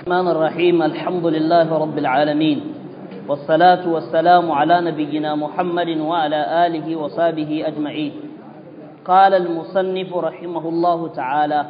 الرحمن الرحيم الحمد لله رب العالمين والصلاة والسلام على نبينا محمد وعلى آله وصحبه أجمعين. قال المصنف رحمه الله تعالى: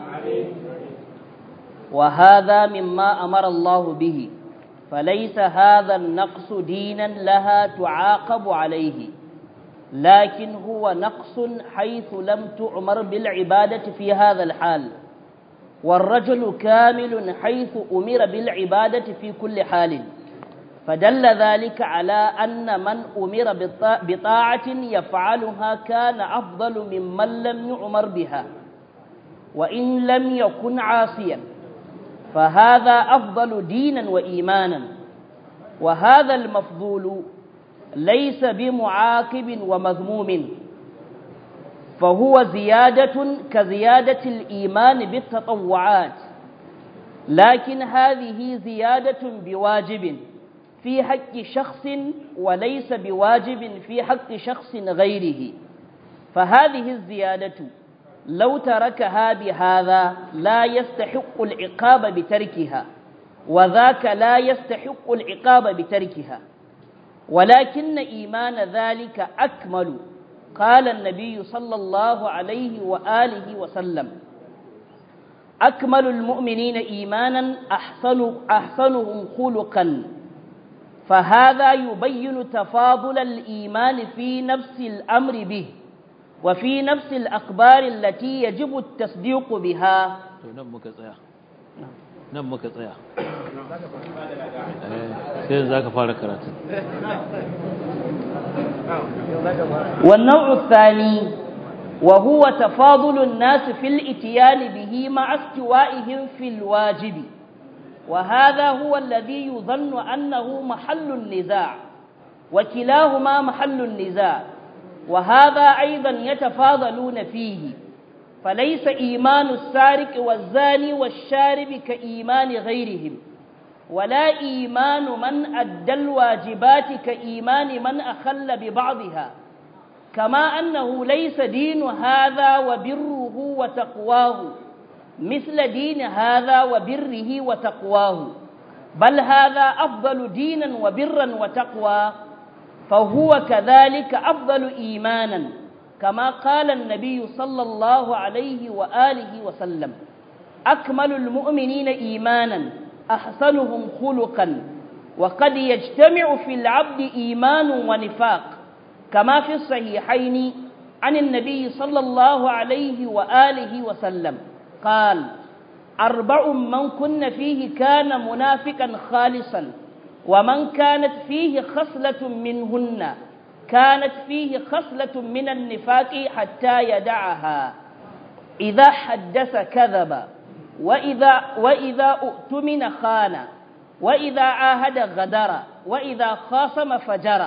وهذا مما أمر الله به، فليس هذا النقص دينا لها تعاقب عليه، لكن هو نقص حيث لم تؤمر بالعبادة في هذا الحال، والرجل كامل حيث أمر بالعبادة في كل حال، فدل ذلك على أن من أمر بطاعة يفعلها كان أفضل ممن لم يؤمر بها، وإن لم يكن عاصيا فهذا أفضل دينا وإيمانا. وهذا المفضول ليس بمعاقب ومذموم، فهو زيادة كزيادة الإيمان بالتطوعات، لكن هذه زيادة بواجب في حق شخص وليس بواجب في حق شخص غيره، فهذه الزيادة لو تركها بهذا لا يستحق العقاب بتركها، وذاك لا يستحق العقاب بتركها، ولكن إيمان ذلك أكمل. قال النبي صلى الله عليه وآله وسلم: أكمل المؤمنين إيمانا أحسنهم خلقا. فهذا يبين تفاضل الإيمان في نفس الأمر به وفي نفس الأخبار التي يجب التصديق بها. نمك tsaya sai zaka fara karatu. والنوع الثاني وهو تفاضل الناس في الاتيان به مع استوائهم في الواجب، وهذا هو الذي يظن أنه محل النزاع، وكلاهما محل النزاع، وهذا أيضا يتفاضلون فيه، فليس إيمان السارق والزاني والشارب كإيمان غيرهم، ولا إيمان من أدى الواجبات كإيمان من أخل ببعضها، كما أنه ليس دين هذا وبره وتقواه مثل دين هذا وبره وتقواه، بل هذا أفضل دينا وبرا وتقوى، فهو كذلك أفضل إيمانا، كما قال النبي صلى الله عليه وآله وسلم: أكمل المؤمنين إيمانا أحسنهم خلقا. وقد يجتمع في العبد إيمان ونفاق، كما في الصحيحين عن النبي صلى الله عليه وآله وسلم قال: 4 من كن فيه كان منافقا خالصا، ومن كانت فيه خصلة منهن كانت فيه خصلة من النفاق حتى يدعها: إذا حدث كذب، وإذا اؤتمن خان، وإذا عاهد غدر، وإذا خاصم فجر.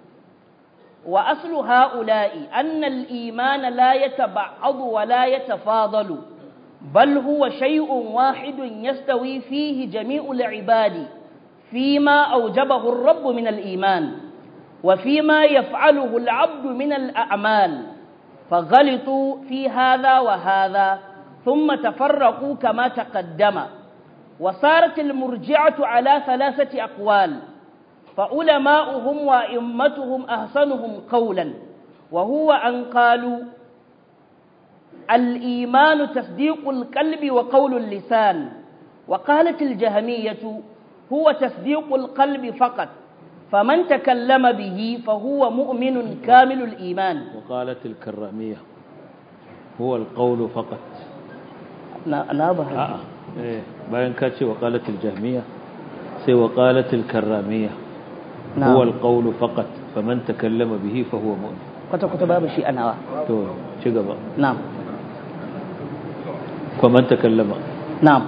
وأصل هؤلاء أن الإيمان لا يتبعض ولا يتفاضل، بل هو شيء واحد يستوي فيه جميع العباد فيما أوجبه الرب من الإيمان وفيما يفعله العبد من الأعمال، فغلطوا في هذا وهذا ثم تفرقوا كما تقدم. وصارت المرجعة على 3 أقوال، فعلماؤهم وأئمتهم أحسنهم قولا، وهو أن قالوا: الإيمان تصديق القلب وقول اللسان. وقالت الجهمية: هو تصديق القلب فقط، فمن تكلم به فهو مؤمن كامل الإيمان. وقالت الكرامية: هو القول فقط. bayan ka ce وقالت الجهمية sai وقالت الكرامية هو القول فقط فمن تكلم به فهو مؤمن. kwata babu shi anawa to ci gaba. na'am. فمن تكلم نعم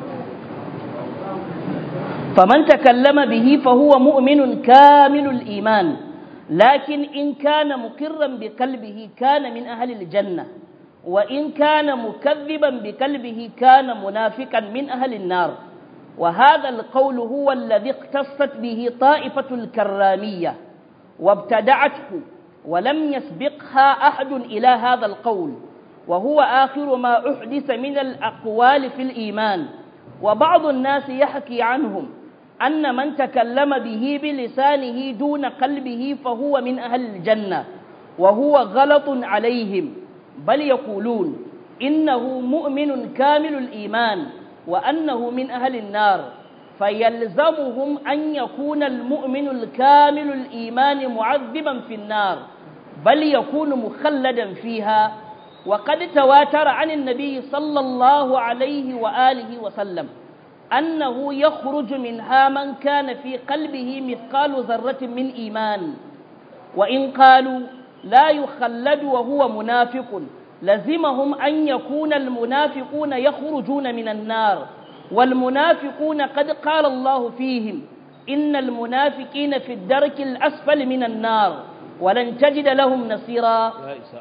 فمن تكلم به فهو مؤمن كامل الإيمان، لكن إن كان مقرا بقلبه كان من أهل الجنة، وإن كان مكذبا بقلبه كان منافقا من أهل النار. وهذا القول هو الذي اختصت به طائفة الكرامية وابتدعته، ولم يسبقها أحد إلى هذا القول، وهو آخر ما أحدث من الأقوال في الإيمان، وبعض الناس يحكي عنهم أن من تكلم به بلسانه دون قلبه فهو من أهل الجنة، وهو غلط عليهم، بل يقولون إنه مؤمن كامل الإيمان وأنه من أهل النار، فيلزمهم أن يكون المؤمن الكامل الإيمان معذبا في النار، بل يكون مخلدا فيها. وقد تواتر عن النبي صلى الله عليه وآله وسلم أنه يخرج منها من كان في قلبه مثقال ذرة من إيمان. وإن قالوا لا يخلد وهو منافق لزمهم أن يكون المنافقون يخرجون من النار، والمنافقون قد قال الله فيهم إن المنافقين في الدرك الأسفل من النار ولن تجد لهم نصيرا.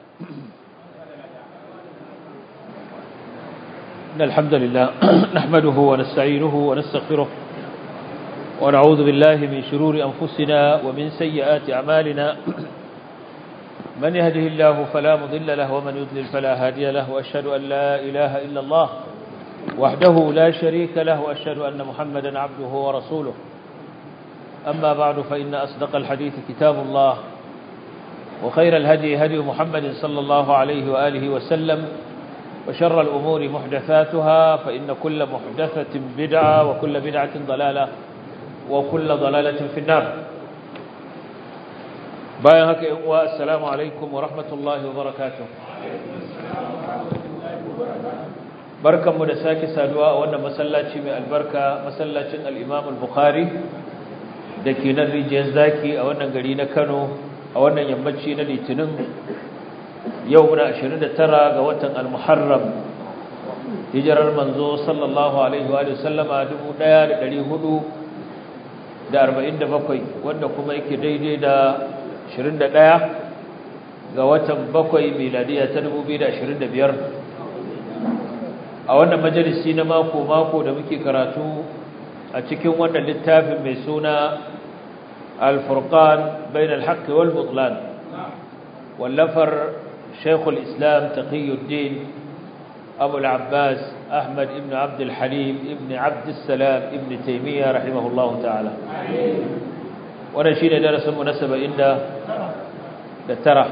إن الحمد لله نحمده ونستعينه ونستغفره ونعوذ بالله من شرور أنفسنا ومن سيئات أعمالنا، من يهده الله فلا مضل له ومن يضلل فلا هادي له، وأشهد أن لا إله إلا الله وحده لا شريك له، وأشهد أن محمدا عبده ورسوله. أما بعد، فإن أصدق الحديث كتاب الله، وخير الهدي هدي محمد صلى الله عليه وآله وسلم، وشر الأمور محدثاتها، فإن كل محدثة بدعة وكل بدعة ضلالة وكل ضلالة في النار. بايهك والسلام عليكم ورحمة الله وبركاته. بركة مدساك سادواء وانا مسلاتي من البركة مسلاتي الإمام البخاري دكي نري جيزداكي وانا قرينا كانوا وانا يمتشي نلي تنم يومنا 29 ga watan al-Muharram hijirar manzo sallallahu alaihi wa sallama 1447 wanda kuma yake daidai da 21 ga watan 7 miladiya ta 2025 a wannan majalisi na mako da muke karatu a cikin wannan littafin mai suna Al-Furqan bayna al-haqq wal butlan wallafar شيخ الإسلام تقي الدين أبو العباس أحمد ابن عبد الحليم ابن عبد السلام ابن تيمية رحمه الله تعالى. ونشيد درس مناسبة إن ترى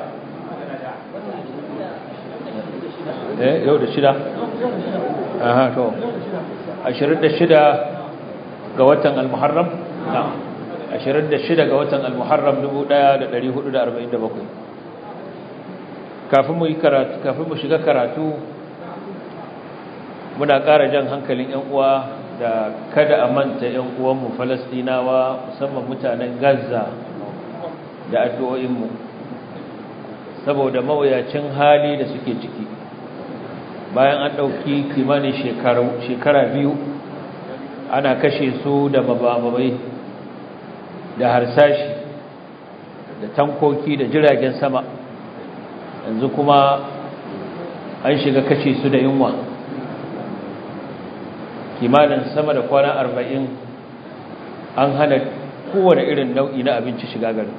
يود الشدة شو أشرد الشدة قوتن المحرم. نعم أشرد الشدة قوتن المحرم نبودا لديه 47. kafin mu shiga karatu muna ƙara jan hankalin ƴan uwa da kada a manta ƴan uwanmu Falastinawa, musamman mutanen Gaza, da addu'o'inmu saboda mawuyacin hali da suke ciki bayan an ɗauki kimanin shekara 2 ana kashe su da mabamai da harsashi da tankoki da jiragen sama. Yanzu kuma an shiga kashe su da yunwa, kimanin sama da kwana 40 an hana kowane irin nau'i na abinci shiga garin.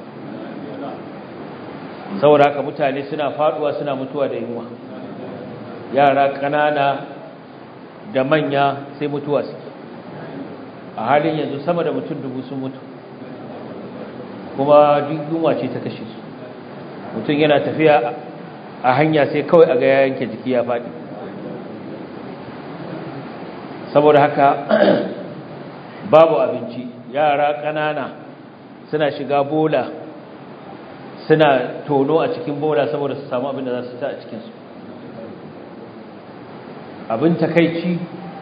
Saboda haka mutane suna faduwa suna mutuwa da yunwa, yara ƙanana da manya sai mutuwa suke. A halin yanzu sama da mutum 1000 sun mutu, kuma duk yunwa ce ta kashe su. Mutum yana tafiya a hanya sai kawai a ga ya yanke jiki ya faɗi. Saboda haka babu abinci, yara ƙanana suna shiga bola, suna tono a cikin bola saboda su samu abin da za su ta a cikinsu. Abin takaici,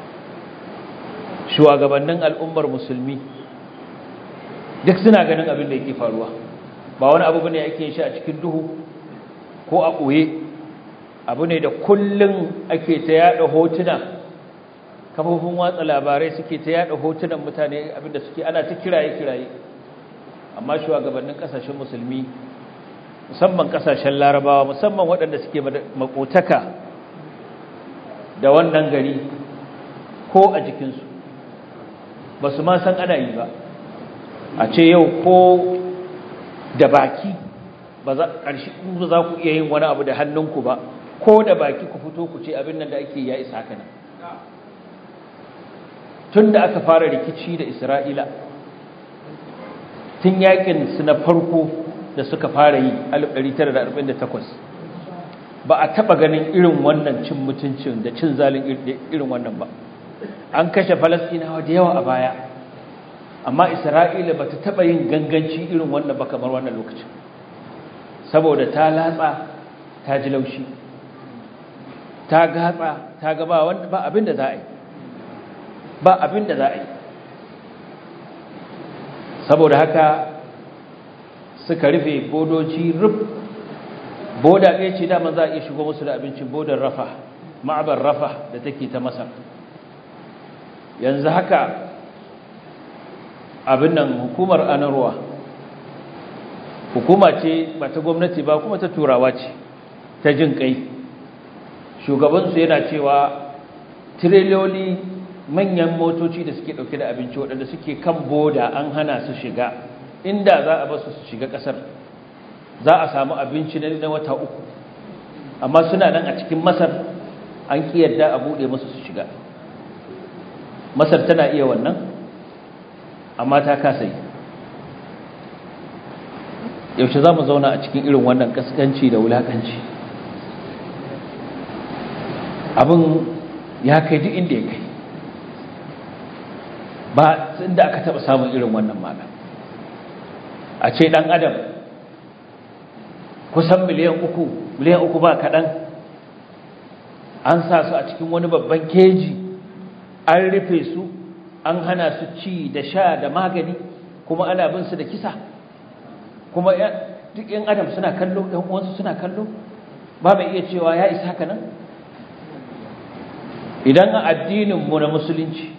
shugabannin al'ummar musulmi duk suna ganin abin da yake faruwa, ba wani abu bane ake yin shi a cikin duhu ko a ɓoye, abu ne da kullum ake ta yada hotuna, kafofin watsa labarai suke ta yada hotunan mutane abinda suke, ana ta kiraye-kiraye. Amma shugabannin kasashen musulmi, musamman kasashen larabawa, musamman waɗanda suke makotaka da wannan gari ko a jikinsu, ba su ma san ana yi ba. A ce yau ko da baki ba za ku iya yin wani abu da hannunku ba, ko da baki ku fito ku ce abin nan da ake ya isa haka nan. tun da aka fara rikici da Isra'ila tun yakin su na farko da suka fara yi 1948 ba a taba ganin irin wannan cin mutuncin da cin zalin irin wannan ba. An kashe Falastinawa da yawa a baya, amma Isra'ila ba ta taba yin ganganci irin wannan ba kamar wannan lokacin, saboda ta latsa ta ji laushi, ta gatsa ta ga ba abin da za a yi, ba abin da za a yi. Saboda haka suka rufe bodoci boda ɗaya ce dama za a iya shigo musu da abincin bodar Rafa, ma'abar Rafa da take ta Masar. Yanzu haka abin nan hukumar Anarwa hukuma ce ba ta gwamnati ba kuma ta turawa ce ta jin kai. Shugabansu yana cewa tireloli manyan motoci da suke dauke da abinci waɗanda suke kan boda an hana su shiga, inda za a basu su shiga ƙasar za a samu abinci na wata 3, amma suna nan a cikin Masar an kiyarda a buɗe musu su shiga. Masar tana iya wannan, amma ta kasa yi. Yaushe za mu zauna a cikin irin wannan kaskanci da wulakanci? Abin ya kai duk inda ya kai, ba inda aka taɓa samun irin wannan mala. A ce ɗan adam kusan miliyan uku ba kaɗan an sa su a cikin wani babban keji, an rufe su, an hana su ci da sha da magani, kuma ana bin su da kisa, kuma duk ‘yan adam suna kallo, ‘yan uwansu suna kallo, ba mai iya cewa ya isa haka nan. Idan a addininmu na musulunci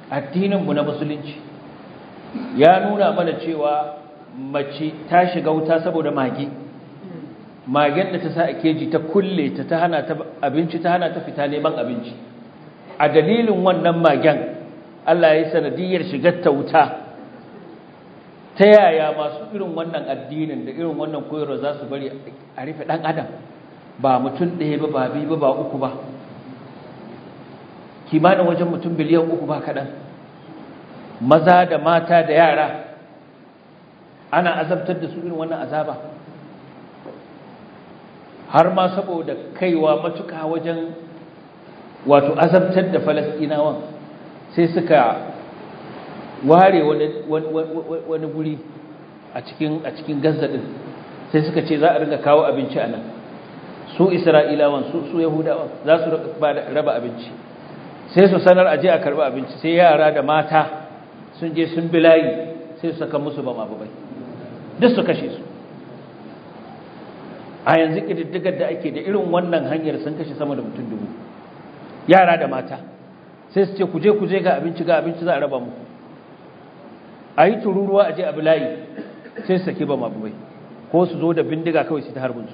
ya nuna mana cewa mace ta shiga wuta saboda magen da ta sa a keji ta kulle ta hana ta abinci, ta hana ta fita neman abinci, a dalilin wannan magen Allah ya yi sanadiyar shigar ta wuta. Ta yaya masu irin wannan addinin da irin wannan koyarwa za su bari a rufe ɗan adam, ba mutum ɗaya ba, ba biyu ba, ba uku ba, kimanin wajen mutum biliyan 3 ba kaɗan, maza da mata da yara, ana azabtar da su irin wannan azaba, har ma saboda kaiwa matuka wajen wato azabtar da Falastinawan sai suka ware wani guri a cikin Gaza din, sai suka ce za a rinka kawo abinci anan. Su Isra'ilawan su Yahudawan za su raba abinci, sai su sanar aje a karba abinci, sai yara da mata sun je sun bilayi, sai su saka musu bama babai duk su kashe su. A yanzu kididdigar da ake da irin wannan hanyar sun kashe sama da mutum 1000, yara da mata, sai su ce ku je ga abinci za a raba muku. A yi tururuwa aje a bilayi, sai su saki bama babai, ko su zo da bindiga kawai su ta harbinsu.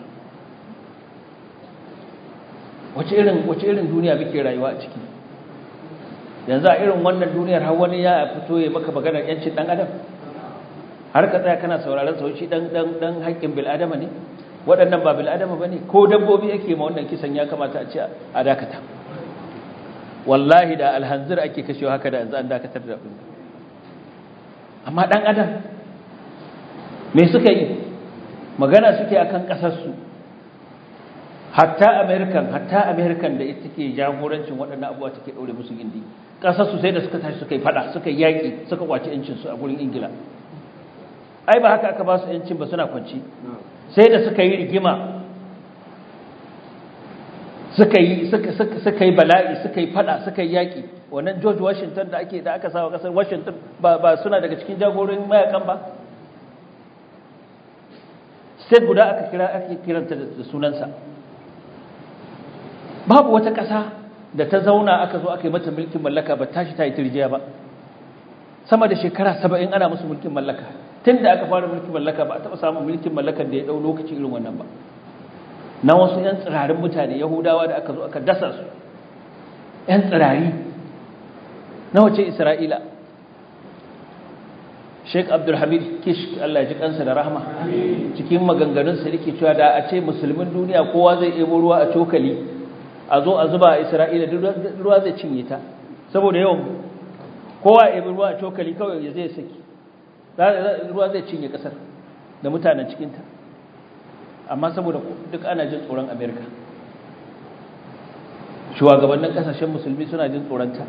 Wace irin duniya muke rayuwa a ciki? Yanzu a irin wannan duniyar har wani ya fito ya maka maganar yancin dan adam, har ka tsaya kana sauraron sa, shi dan haƙƙin bil adama ne? Waɗannan ba bil adama bane? Ko dabbobi yake ma wannan kisan ya kamata a ce a dakata. Wallahi da alhanzir ake kashewa haka da yanzu an dakatar da abin. Amma dan adam me suka yi? Magana suke akan kasar su. Hatta American da ita take jagorancin waɗannan abubuwa take daure musu gindi. Kasar su sai da suka tashi suka yi fada, suka yi yaki, suka kwaci yancin su a gurin Ingila. Ai ba haka aka ba su yancin ba, suna kwanci. Sai da suka yi rigima, suka yi bala'i, suka yi fada, suka yi yaki. Wannan George Washington da aka sawa kasar Washington ba suna daga cikin jagororin mayakan ba. State guda ake kiranta da sunansa. Babu wata ƙasa da ta zauna aka zo aka yi mata mulkin mallaka ba tashi ta yi turjiya ba. Sama da shekara 70 ana musu mulkin mallaka. Tun da aka fara mulkin mallaka ba a taɓa samun mulkin mallakan da ya ɗau lokaci irin wannan ba. Na wasu 'yan tsirarin mutane Yahudawa da aka zo aka dasa su, 'yan tsirari na wace Isra'ila. Sheikh Abdulhamid Kish, Allah ya ji kansa da rahama, cikin maganganunsa yake cewa da a ce musulmin duniya kowa zai ebo ruwa a cokali a zo a zuba a Isra'ila, ruwa zai cinye ta saboda yawan. kowa ya bi ruwa a cokali kawai ya zai saki ruwa zai cinye kasar da mutanen cikinta amma saboda duk ana jin tsoron Amerika shugabannin kasashen musulmi suna jin tsoronta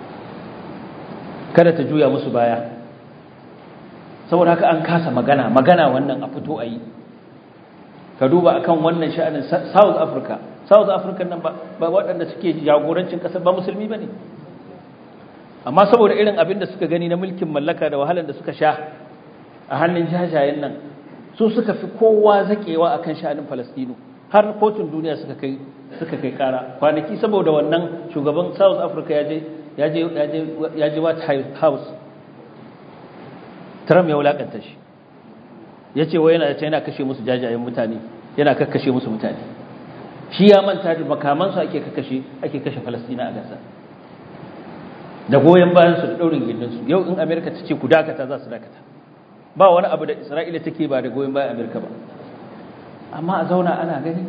kada ta juya musu baya saboda haka an kasa magana wannan a fito a yi ka duba akan wannan sha'anin South Africa nan ba waɗanda suke jagorancin ƙasar ba musulmi ba ne amma saboda irin abin da suka gani na mulkin mallaka da wahalar da suka sha a hannun jajayen nan su suka fi kowa zaƙewa akan sha'anin Falastinu har kotun duniya suka kai ƙara kwanaki saboda wannan shugaban South Africa ya je White House Trump ya wulakanta shi ya ce wai yana kashe musu jajayen mutane yana kakkashe musu mutane shi ya manta da makamansu ake kashe Falastina a Gaza da goyon bayansu da ɗaurin gindinsu yau in Amerika ta ce ku dakata za su dakata ba wani abu da Isra'ila take ba da goyon bayan Amerika ba amma a zauna ana gani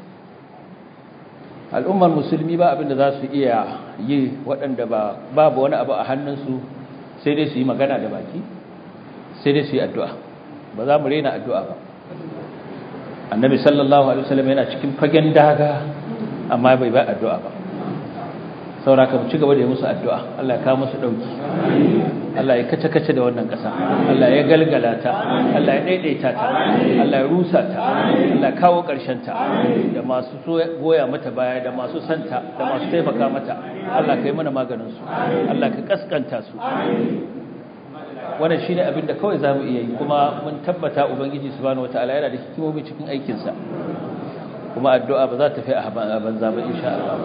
al'ummar musulmi ba abin da za su iya yi waɗanda babu wani abu a hannunsu sai dai su yi magana da baki sai dai su yi addu'a ba za mu rena addu'a ba annabi sallallahu alaihi wasallam yana cikin fagen daga amma bai ba addu'a ba sauraka mu ci gaba da yi musu addu'a Allah ya kawo musu dauki Allah ya kace da wannan ƙasa Allah ya galgala ta Allah ya daidaita ta Allah ya rusa ta Allah ya kawo ƙarshen ta da masu goya mata baya da masu santa da masu taimaka mata Allah ka yi mana maganin su Allah ka kaskanta su wannan shine abin da kawai zamu iya yi kuma mun tabbata ubangiji subhanahu wataala yana da hikimomi cikin aikin sa kuma addu'a ba za ta fi a banza ba insha Allah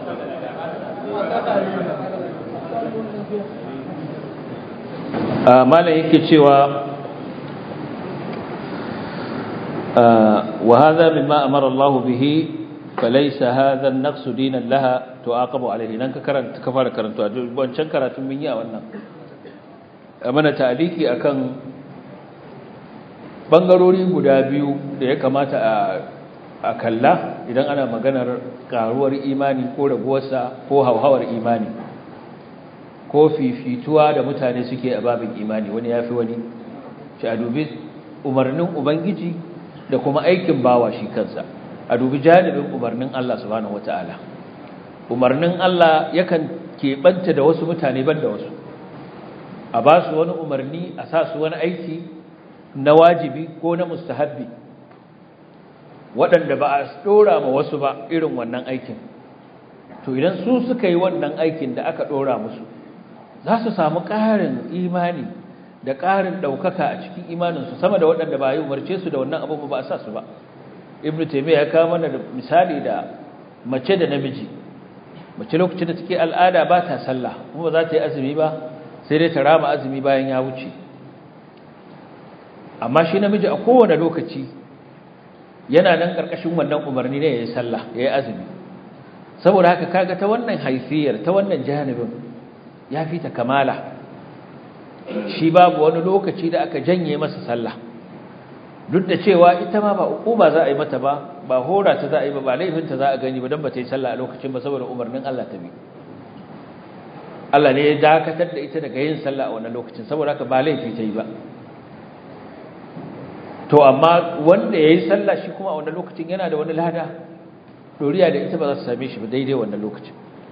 malam yake cewa wa hadha mimma amara Allah bihi falaysa hadha an-naqs dinan laha tu'aqabu alayhi nan ka fara karanto a wancan karatun mun yi a wannan mana ta'aliki akan bangarori guda biyu da ya kamata a kalla idan ana maganar karuwar imani ko raguwarsa ko hauhawar imani ko fifituwa da mutane suke a babin imani wani yafi wani shi a dubi umarnin ubangiji da kuma aikin bawa shi kansa a dubi janibin umarnin Allah subhanahu wataala umarnin Allah yakan keɓanta da wasu mutane ban da wasu a ba su wani umarni a sa su wani aiki na wajibi ko na mustahabbi waɗanda ba a ɗora ma wasu ba irin wannan aikin to idan su suka yi wannan aikin da aka ɗora musu za su samu ƙarin imani da ƙarin ɗaukaka a cikin imaninsu sama da waɗanda ba yi umarce su da wannan abubuwa ba a sa su ba ibnu taymiya ya kawo mana da misali da mace da namiji mace lokacin da take al'ada ba ta sallah kuma ba za ta yi azumi ba sai dai ta rama azumi bayan ya wuce amma shi namiji a kowane lokaci yana nan ƙarƙashin wannan umarni ne ya yi sallah ya yi azumi saboda haka kaga ta wannan haifiyar ta wannan janibin ya fi ta kamala shi babu wani lokaci da aka janye masa sallah duk da cewa ita ma ba uquba za a yi mata ba hora ta za a yi ba laifinta za a gani ba don ba ta yi sallah a lokacin ba saboda umarnin Allah ta bi Allah ne ya dakatar da ita daga yin sallah a wannan lokacin saboda haka ba laifi ta yi ba to amma wanda ya yi sallah shi kuma a wannan lokacin yana da wani lada doriya da ita ba za su same shi ba daidai wannan lokacin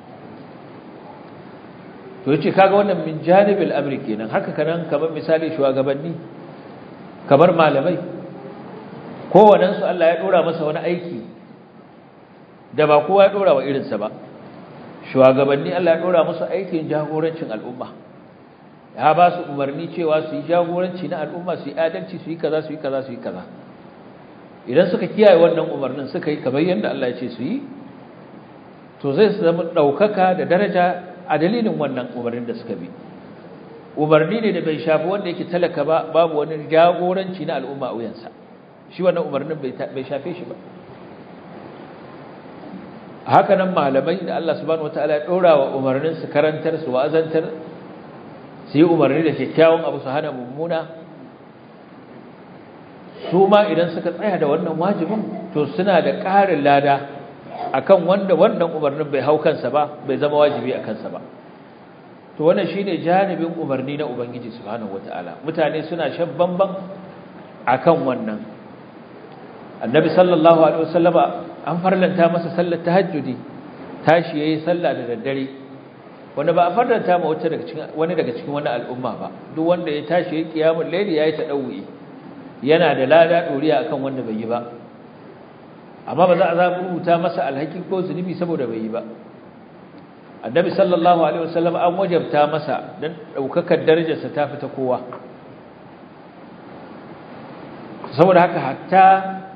to yace kaga wannan min janibil amri kenan haka kanan kamar misali shugabanni kamar malamai kowannen su Allah ya dora masa wani aiki da ba kowa ya dora wa irinsa ba shugabanni Allah ya dora musu aikin jagorancin al'umma ya ba su umarni cewa su yi jagoranci na al'umma su yi adalci su yi kaza su yi kaza su yi kaza idan suka kiyaye wannan umarnin suka yi kamar yadda Allah ya ce su yi to zai zama daukaka da daraja a dalilin wannan umarnin da suka bi umarni ne da bai shafi wanda yake talaka ba babu wani jagoranci na al'umma a wuyansa shi wannan umarnin bai shafe shi ba haka nan malamai da Allah subhanahu wataala ya dora wa umarnin su karantar su wa'azantar su yi umarni da kyakkyawan abu su hana mummuna su ma idan suka tsaya da wannan wajibin to suna da ƙarin lada akan wanda wannan umarnin bai hau kansa ba bai zama wajibi a kansa ba to wannan shine janibin umarni na ubangiji subhanahu wataala mutane suna shan bamban akan wannan annabi sallallahu alaihi wasallama an farlanta masa sallar tahajjudi tashi yayi sallah da daddare wanda ba a farlanta ma wani daga cikin wani al'umma ba duk wanda ya tashi yayi qiyamul layli yayi tadawwi yana da lada doriya akan wanda bai yi ba amma ba za a rubuta masa alhaki ko zunubi saboda bai yi ba annabi sallallahu alaihi wasallam an wajabta masa dan daukakar darajarsa ta fita kowa saboda haka hatta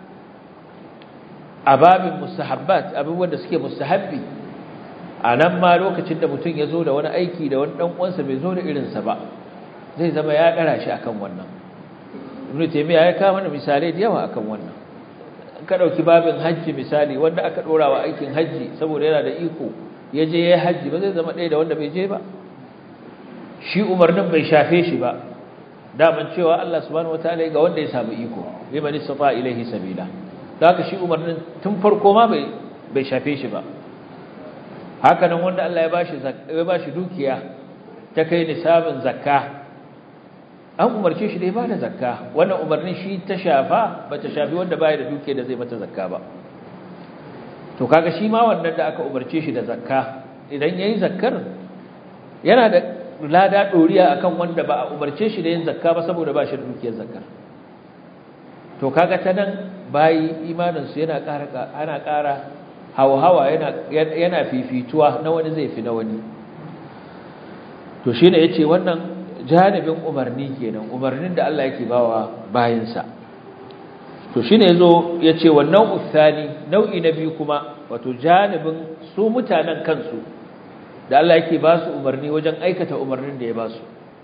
ababin mustahabbat abubuwan da suke mustahabbi anan ma lokacin da mutum ya zo da wani aiki da wani dan uwansa bai zo da irinsa ba zai zama ya dara shi akan wannan ibnu taymiya ya kawo mana misalai da yawa akan wannan ka dauki babin haji misali wanda aka dora wa aikin haji saboda yana da iko ya je ya haji ba zai zama ɗaya da wanda bai je ba shi umarnin bai shafe shi ba daman cewa Allah subhanahu wataala ga wanda ya samu iko liman istata ilaihi sabila haka shi umarnin tun farko ma bai shafe shi ba haka nan wanda Allah ya bashi dukiya ta kai nisabin zakka an umarce shi da ya bada zakka wannan umarnin shi ta shafa bata shafi wanda baya da dukiya da zai mata zakka ba to kaga shi ma wannan da aka umarce shi da zakka idan yayi zakkar yana da lada doriya akan wanda ba a umarce shi da yin zakka ba saboda ba shi da dukiyar zakkar to kaga ta nan bayi imanin su yana ƙara hawa yana fifituwa na wani zai fi na wani to shine yace wannan janibin umarni kenan umarnin da Allah yake bawa bayinsa to shine yazo yace wannan uthani nau'i na biyu kuma wato janibin su mutanen kansu da Allah yake ba su umarni wajen aikata umarnin da ya ba su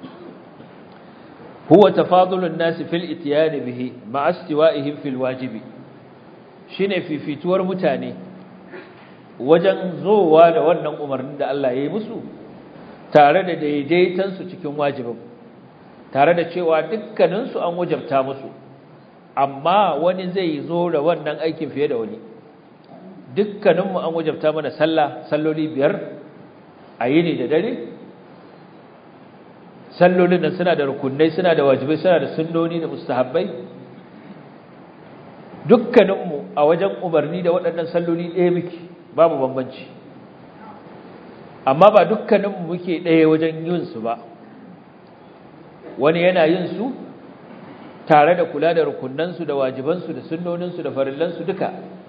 huwa tafadulun nasi fil itiyani bihi ma'a istiwa'ihim fil wajibi shine fifituwar mutane wajen zowa da wannan umarnin da Allah ya yi musu tare da daidaitan su cikin wajibin tare da cewa dukkanin su an wajabta musu amma wani zai zo da wannan aikin fiye da wani dukkaninmu an wajabta mana salloli biyar a yini da dare sallolin nan suna da rukunai suna da wajibai suna da sunnoni da mustahabbai dukkaninmu a wajen umarni da waɗannan salloli ɗaya muke babu bambanci amma ba dukkaninmu muke ɗaya wajen yin su ba wani yana yin su tare da kula da rukunansu da wajibansu da sunnoninsu da farillansu duka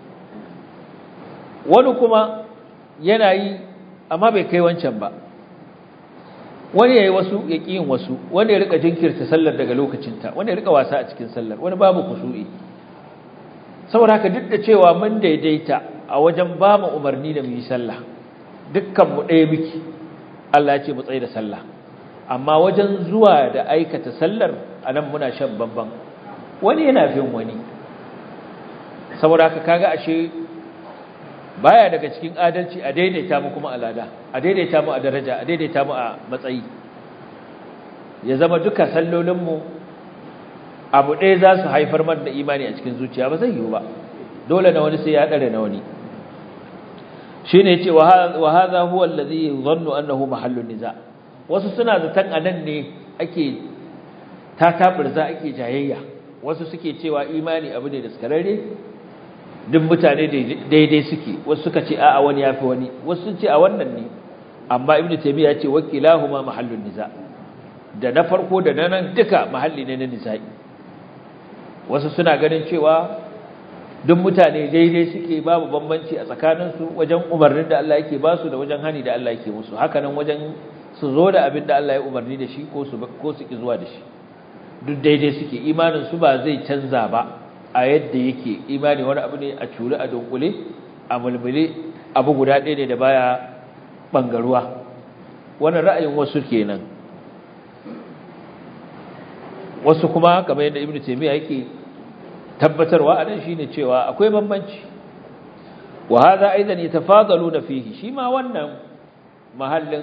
wani kuma yana yi amma bai kai wancan ba wani yayi wasu ya ƙi yin wasu wani ya rika jinkirta sallar daga lokacinta wani ya rika wasa a cikin sallar wani babu kusu'i saboda haka duk da cewa mun daidaita a wajen ba mu umarni da mu yi sallah dukkan mu ɗaya miki Allah ya ce mu tsaye da sallah amma wajen zuwa da aikata sallar anan muna shan bamban wani yana fin wani saboda haka kaga ashe baya daga cikin adalci a daidaita mu kuma alada a daidaita mu a daraja a daidaita mu a matsayi ya zama duka sallolin mu abu ɗaya za su haifar mana da imani a cikin zuciya ba zai yiwu ba dole na wani sai ya dare na wani shine yace wa hadha huwa alladhi yadhunnu annahu mahallun niza wasu suna zaton anan ne ake tatabirza ake jayayya wasu suke cewa imani abu ne da skararre duk mutane daidai suke wasu suka ce a'a wani yafi wani wasu sun ce a wannan ne amma ibnu taymiya ya ce wakilahuma mahallun niza da na farko da na nan duka mahalli ne na nisa'i wasu suna ganin cewa duk mutane daidai suke babu bambanci a tsakaninsu wajen umarnin da Allah yake ba su da wajen hani da Allah yake musu haka nan wajen su zo da abin da Allah ya umarni da shi ko su ki zuwa da shi duk daidai suke imanin su ba zai canza ba a yadda yake imani wani abu ne a curi a dunkule a mulmule abu guda ɗaya ne da baya bangaruwa wannan ra'ayin wasu kenan wasu kuma kamar yadda ibnu taymiya yake tabbatarwa a nan shine cewa akwai bambanci wa hadha aidan yatafadaluna fihi shi ma wannan mahallin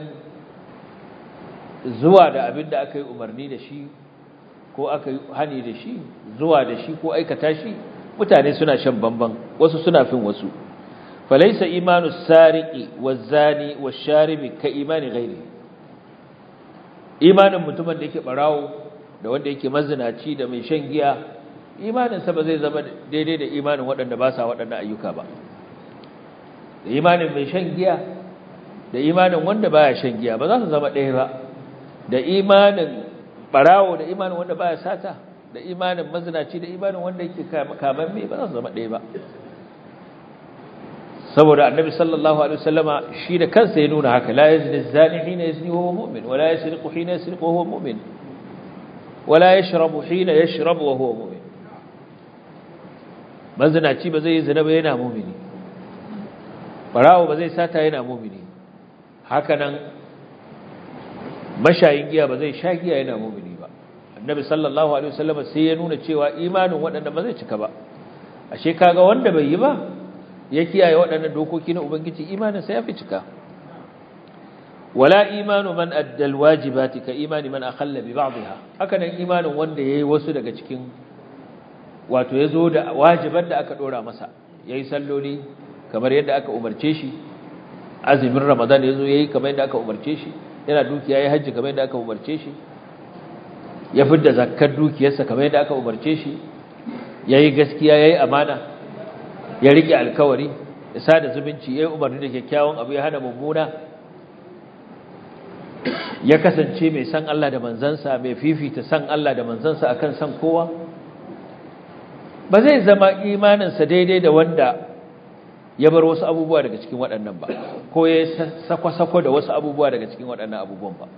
zuwa da abin da aka yi umarni da shi ko aka yi hani da shi zuwa da shi ko aikata shi mutane suna shan bamban wasu suna fin wasu falaysa imanu sariqi waz-zani wash-sharibi ka imani ghairi imanin mutumin da yake barawo da wanda yake mazinaci da mai shan giya imaninsa ba zai zama daidai da imanin waɗanda ba sa waɗannan ayyuka ba da imanin mai shan giya da imanin wanda baya shan giya ba za su zama ɗaya ba da imanin barawo da imanin wanda baya sata da imanin mazinaci da imanin wanda yake kamamme ba za su zama ɗaya ba saboda annabi sallallahu alaihi wasallama shi da kansa ya nuna haka la yazni zani hina yazni wa huwa mu'min wa la yasriqu hina yasriqu wa huwa mu'min wa la yashrabu hina yashrabu wa huwa mu'min mazinaci ba zai zina ba yana mu'mini barawo ba zai sata yana mu'mini haka nan mashayin giya ba zai sha giya yana mu'mini ba annabi sallallahu alaihi wasallama sai ya nuna cewa imanin waɗanda ba zai cika ba ashe kaga wanda bai yi ba ya kiyaye waɗannan dokoki na ubangiji imaninsa ya fi cika wala imanu man addal wajibati ka imani man akhalla bi ba'dha haka nan imanin wanda yayi wasu daga cikin wato yazo da wajiban da aka dora masa yayi salloli kamar yadda aka umarce shi azumin ramadan yazo yayi kamar yadda aka umarce shi yana dukiya yayi haji kamar yadda aka umarce shi ya fidda zakkar dukiyarsa kamar yadda aka umarce shi yayi gaskiya yayi amana ya rike alkawari ya sada zumunci ya umarni da kyakkyawan abu ya hana mummuna ya kasance mai san Allah da manzansa mai fifita san Allah da manzansa akan san kowa ba zai zama imaninsa daidai da wanda ya bar wasu abubuwa daga cikin waɗannan ba ko ya sako-sako da wasu abubuwa daga cikin waɗannan abubuwan ba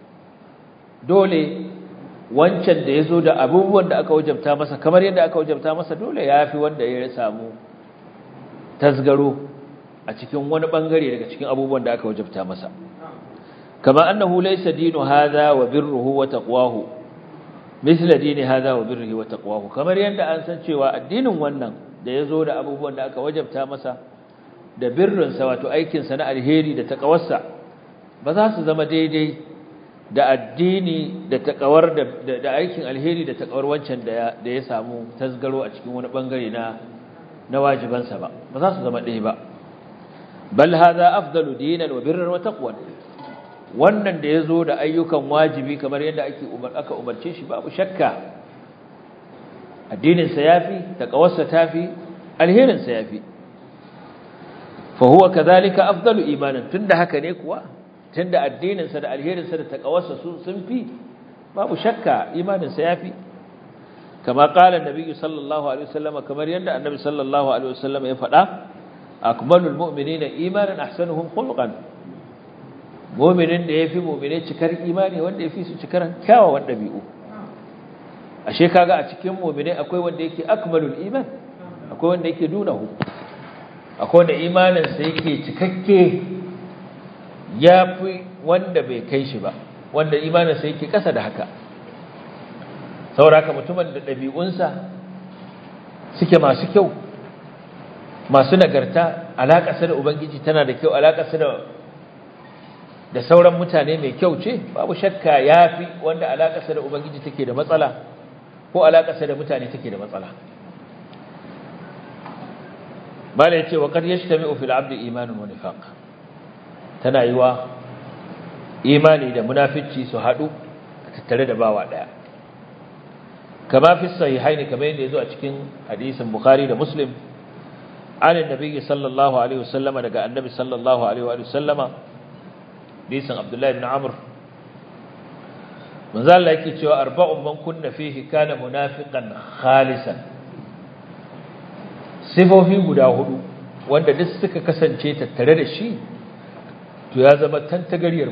dole wancan da ya zo da abubuwan da aka wajabta masa kamar yadda aka wajabta masa dole ya fi wanda ya samu tasgaro a cikin wani bangare daga cikin abubuwan da aka wajabta masa kama annahu laysa dinu hadha wa birruhu wa taqwahu misla dini hadha wa birruhu wa taqwahu kamar yanda an san cewa addinin wannan da yazo da abubuwan da aka wajabta masa da birrin sa wato aikin sa na alheri da taqawarsa ba za su zama daidai da addini da taqawar da aikin alheri da taqawar wancan da ya samu tasgaro a cikin wani bangare na wajibansa ba za su zama ɗaya ba bal hadha afdalu dinan wa birran wa taqwan wannan da yazo da ayyukan wajibi kamar yadda aka umarce shi babu shakka addinin sa yafi taqawarsa tafi alherin sa yafi fa huwa kadhalika afdalu imanan tunda haka ne kuwa tunda addinin sa da alherin sa da taqawarsa sun fi babu shakka imanin sa yafi كما قال النبي صلى الله عليه وسلم كما يندى النبي صلى الله عليه وسلم يفعل أكمل المؤمنين إيمانا أحسنهم خلقا مؤمنين يفي مؤمنين شكر إيماني وان يفي شكرا كاوا والنبيئو أشيء كاغا أشكي مؤمنين أكوي وان يكي أكمل الإيمان أكوي وان يكي دونه أكوي وان إيمانا سيكي شككي يافي وان بي كيشبا وان إيمانا سيكي كسد حكا sauraka mutumin da ɗabi'unsa suke masu kyau masu nagarta alaƙarsa da ubangiji tana da kyau alaƙarsa da sauran mutane mai kyau ce babu shakka yafi wanda alaƙarsa da ubangiji take da matsala ko alaƙarsa da mutane take da matsala bala yace wa qad yajtami'u fil 'abdi imanun wa nifaq tana yiwa imani da munafici su haɗu tattare da bawa ɗaya كما في الصحيحين كما يزو a cikin hadisin Bukhari da Muslim an annabi sallallahu alaihi wasallam daga annabi sallallahu alaihi wa sallama hadisin Abdullah ibn Amr manzo Allah yake cewa arba'un man kunna fihi kana munafiqan khalisan sifofi guda hudu wanda duk suka kasance tattare da shi to ya zama tantagariyar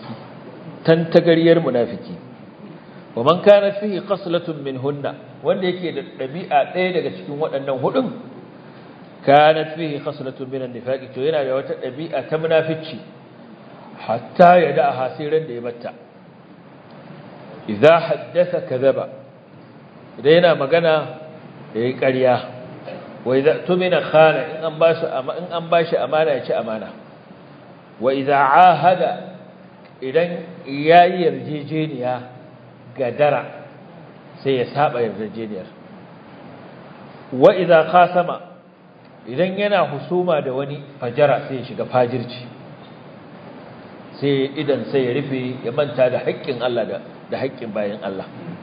munafiki ومن كانت فيه قصلة منهن wanda yake da dabi'a ɗaya daga cikin waɗannan hudun kanat fihi khaslatun min an-nifaq to yana da wata dabi'a ta munafici hatta ya da hasiran da ya batta idza haddatha kadhaba idan yana magana yayi ƙarya wa idza tumina khana in an bashi amana ya ci amana wa idza ahada idan yayi yarjejeniya gadara sai ya saba yarjejeniyar wa idza khasama idan yana husuma da wani fajara sai ya shiga fajirci sai idan sai ya rufe ya manta da haƙƙin Allah da haƙƙin bayan Allah.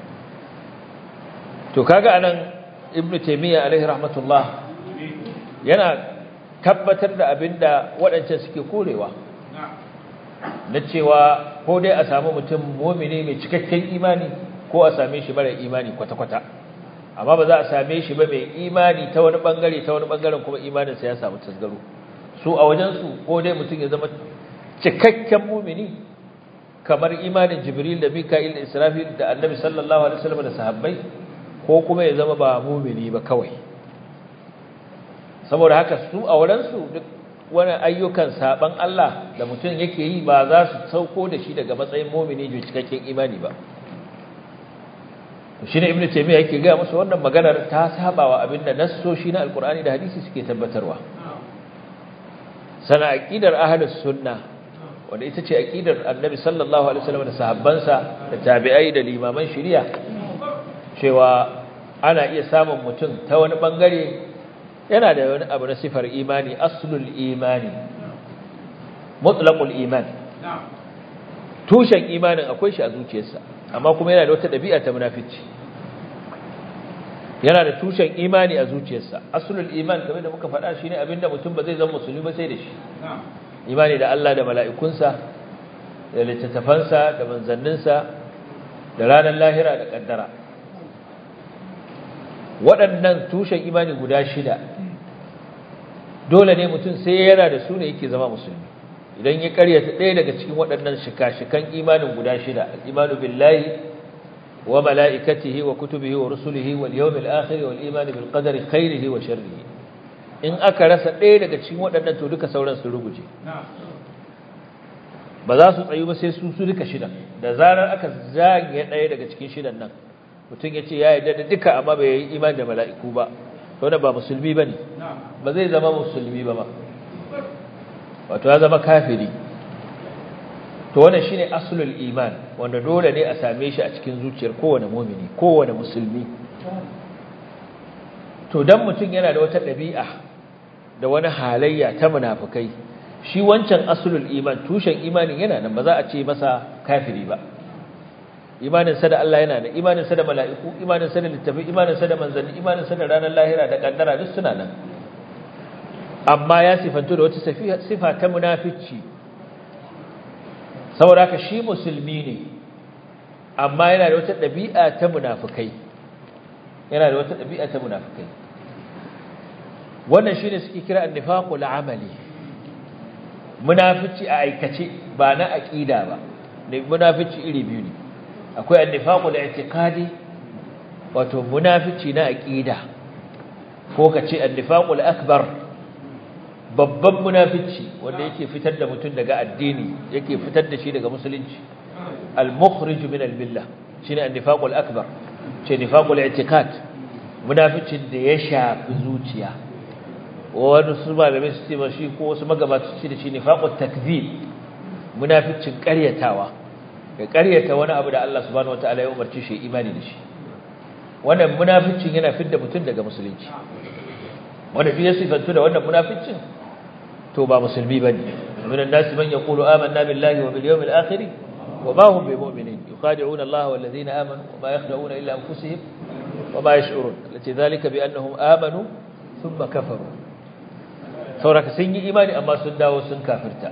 To kaga anan Ibn Taymiyyah alaihi rahmatullah yana tabbatar da abinda waɗancan suke korewa na cewa ko dai a samu mutum mu'mini mai cikakken imani ko a same shi mara imani kwata-kwata, amma ba za a same shi ba mai imani ta wani bangaren kuma imaninsa ya samu tasgaro. Su a wajensu ko dai mutum ya zama cikakken mu'mini kamar imanin Jibril da Mika'il da Israfil da Annabi sallallahu alaihi wasallam da sahabbai, ko kuma ya zama ba mu'mini ba kawai. Saboda haka su a wurinsu duk wani ayyukan saban Allah da mutum yake yi ba za su sauko da shi daga matsayin mu'mini mai cikakken imani ba. Shi ne Ibn Taymiyyah yake ga musu wannan maganar ta sabawa abinda nassoshi na Alkur'ani da hadisi suke tabbatarwa. Sana aqidar ahlus sunna wanda ita ce aqidar Annabi sallallahu alaihi wasallam da sahabbansa da tabi'ai da limaman shari'a, cewa ana iya samun mutum ta wani bangare yana da wani abu na sifar imani, aslul imani, mutlaqul iman, tushen imanin akwai shi a zuciyarsa, amma kuma yana da wata ɗabi'a ta munafici. Yana da tushen imani a zuciyarsa. Aslul iman kamar da muka faɗa shine abinda mutum ba zai zama musulmi ba sai da shi. Imani da Allah da mala'ikunsa, da littattafansa, da manzanninsa, da ranar lahira da kaddara. Waɗannan tushen imani guda 6 dole ne mutum sai yana da su ne yake zama musulmi. Idan ya karyata ɗaya daga cikin waɗannan shika-shikan imanin guda 6, imanu billahi wa mala'ikatihi wa kutubihi wa rusulihi wal yawmil akhir wal iman bil qadari khairihi wa sharrihi, in aka rasa ɗaya daga cikin waɗannan to duka sauran su ruguje. Ba za su tsayu ba sai su duka 6. Da zarar aka zage ɗaya daga cikin 6 nan, mutum ya ce ya yarda da duka amma bai yi imani da mala'iku ba, to wannan ba musulmi bane, ba zai zama musulmi ba, wato ya zama kafiri. To wannan shine aslul iman, wanda dole ne a same shi a cikin zuciyar kowane mu'mini, kowane musulmi. To dan mutum yana da wata ɗabi'a da wani halayya ta munafikai, shi wancan aslul iman, tushen imanin yana nan, ba za a ce masa kafiri ba. Imanin sa da Allah yana nan, imanin sa da mala'iku, imanin sa da littafi, imanin sa da manzanni, imanin sa da ranar lahira da kaddara duk suna nan. Amma ya sifantu da wata sifa ta munafici. Saboda ka shi musulmi ne, amma yana da wata ɗabi'a ta munafikai. Yana da wata ɗabi'a ta munafikai. Wannan shine suke kira an-nifaqul amali. Munafici a aikace, ba na aqida ba. Ne munafici iri biyu ne. Akwai an-nifaqul i'tiqadi, wato munafici na aqida, ko kace an-nifaqul akbar, babban munafici wanda yake fitar da mutum daga addini, yake fitar da shi daga musulunci. Al-mukhrij min al-millah shine an-nifaqul akbar, ce nifaqul i'tiqad, munaficin da ya shafi zuciya. Wani su malamai su ce shi, ko wasu magabata su ce da shi nifaqut takzib, munaficin ƙaryatawa, ya ƙaryata wani abu da Allah subhanahu wataala ya umarci shi imani da shi. Wannan munaficin yana fitar da mutum daga musulunci. Wanda duk ya sifantu da wannan munaficin to ba musulmi bane. Minan nasi man yaqulu amanna billahi wa bil yawmil akhir wa ma hum bimu'minin, yukhadi'una Allah wal ladhina amanu wa ma yakhda'una illa anfusahum wa ma yash'urun. Lati dhalika bi annahum amanu thumma kafaru. Sauraka sun yi imani amma sun dawo sun kafirta.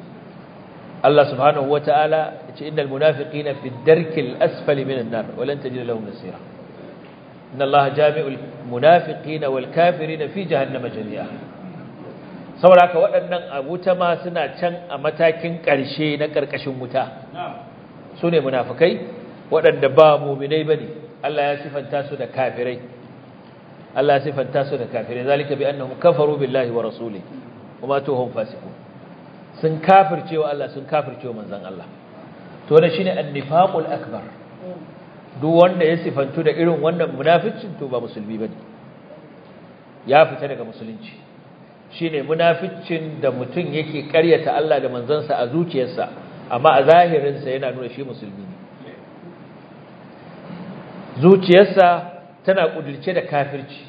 Allah subhanahu wa ta'ala yace innal munafiqina fi ad-darkil asfali minan nar wa lan tajid lahum nasira. Inna Allah jami'ul munafiqina wal kafirina fi jahannama jami'a. Saboda haka waɗannan a wuta ma suna can a matakin ƙarshe na ƙarƙashin wuta. Su ne munafikai waɗanda ba mu'minai bane. Allah ya sifanta su da kafirai. Allah ya sifanta su da kafirai. Zalika bi annahum kafaru billahi wa rasulihi wa matu hum fasiqun. Sun kafirce wa Allah, sun kafirce wa manzon Allah. To wannan shine an-nifaqul akbar. Duk wanda ya sifantu da irin wannan munaficin to ba musulmi bane, ya fita daga musulunci. Shine munaficin da mutum yake ƙaryata Allah da manzansa a zuciyarsa, amma a zahirinsa yana nuna shi musulmi ne. Zuciyarsa tana kudirce da kafirci.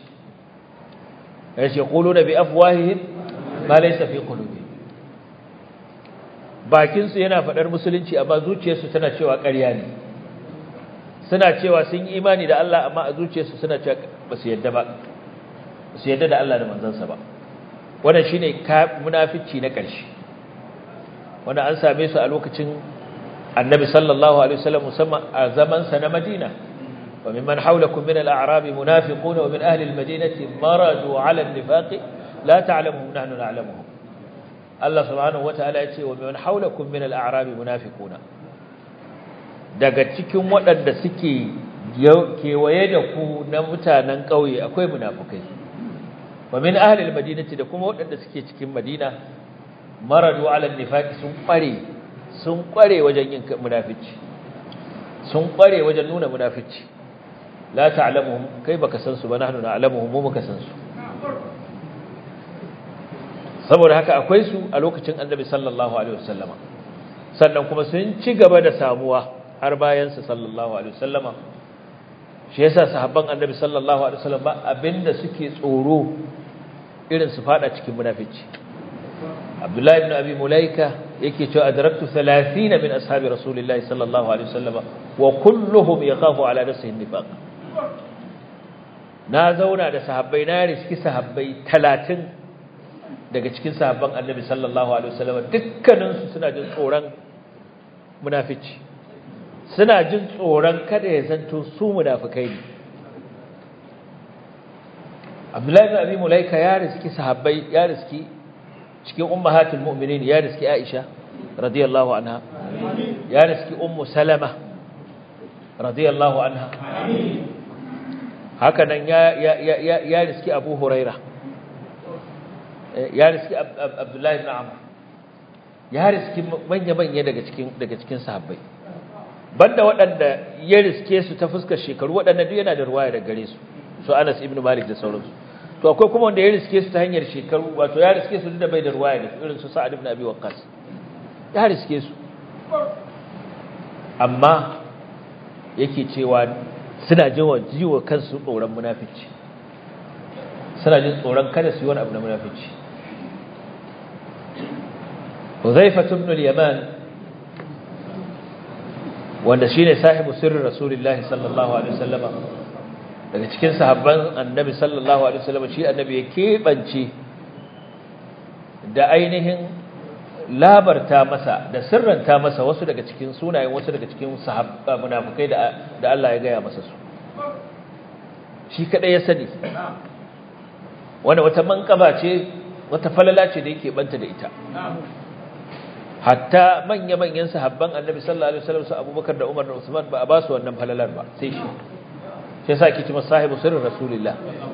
Yace yaquluna bi afwahihim ma laysa fi qulubihim. bakinsu yana faɗar musulunci amma zuciyarsu tana cewa ƙarya ne, suna cewa sun yi imani da Allah amma a zuciyarsu suna cewa ba su yadda da Allah da manzansa ba. Wannan shine munafici na ƙarshe, wanda an same su a lokacin Annabi sallallahu alaihi wasallam, musamman a zaman sa na Madina. wa mimman hawlakum min al-a'rab munafiqun wa min ahli al-madinati maradu 'ala an-nifaq la ta'lamuhum nahnu na'lamuhum. Allah subhanahu wataala ya ce wa mimman hawlakum min al-a'rab munafiqun, daga cikin waɗanda suke kewaye da ku na mutanen ƙauye akwai munafukai. wa min ahli al-madinati, da kuma waɗanda suke cikin Madina maradu 'ala an-nifaq, sun kware wajen yin munafici, sun kware wajen nuna munafici. la ta'lamuhum, kai baka san su ba, nahnu na'lamuhum, mu muka san su. saboda haka akwai su a lokacin Annabi sallallahu alaihi wasallama, sannan kuma sun ci gaba da samuwa har bayan sa sallallahu alaihi wasallama. shi yasa sahabban Annabi sallallahu alaihi wasallam ba abinda suke tsoro irin su fada cikin munafici. Abdullah ibn Abi Mulaika yake cewa adraktu 30 min ashabi Rasulillahi sallallahu alaihi wasallam wa kulluhum yakhafu ala nafsihi an-nifaq. Na zauna da sahabbai, na riski sahabbai 30 daga cikin sahabban Annabi sallallahu alaihi wasallam, dukkanin su suna jin tsoron munafici, suna jin tsoron kada ya zanto su munafikai ne. Abdullah ibn Abi Mulaika ya riski sahabbai, ya riski cikin ummahatul mu'minin, ya riski Aisha radiyallahu anha, ya riski Ummu Salama radiyallahu anha, haka nan ya riski Abu Huraira, ya riski Abdullah ibn Amr, ya riski manya-manya daga cikin sahabbai. Banda waɗanda ya riske su ta fuskar shekaru, waɗanda duk yana da ruwaya daga gare su, su Anas ibn Malik da sauransu. To akwai kuma wanda ya riske su ta hanyar shekaru, wato ya riske su da bai da ruwaya da irin su Sa'ad ibn Abi Waqqas, ya riske su, amma yake cewa suna jiwa kansu tsoron munafici, suna jin tsoron kada su yi wani abu na munafici. Huzaifa ibn al-Yaman, wanda shine sahibu sirrin Rasulullahi sallallahu alaihi wasallam, daga cikin sahabban Annabi sallallahu alaihi wasallam, shi Annabi ya kebance da ainihin labarta masa da sirranta masa wasu daga cikin sunayen wasu daga cikin sahabba munafikai da Allah ya gaya masa su, shi kadai ya sani. Wanda wata manqaba ce, wata falala ce da yake banta da ita. Hatta manya-manyan sahabban Annabi sallallahu alaihi wasallam, su Abubakar da Umar da Usman, ba a ba su wannan falalar ba, sai shi. Shi yasa ake cewa sahibu sirrin Rasulullah.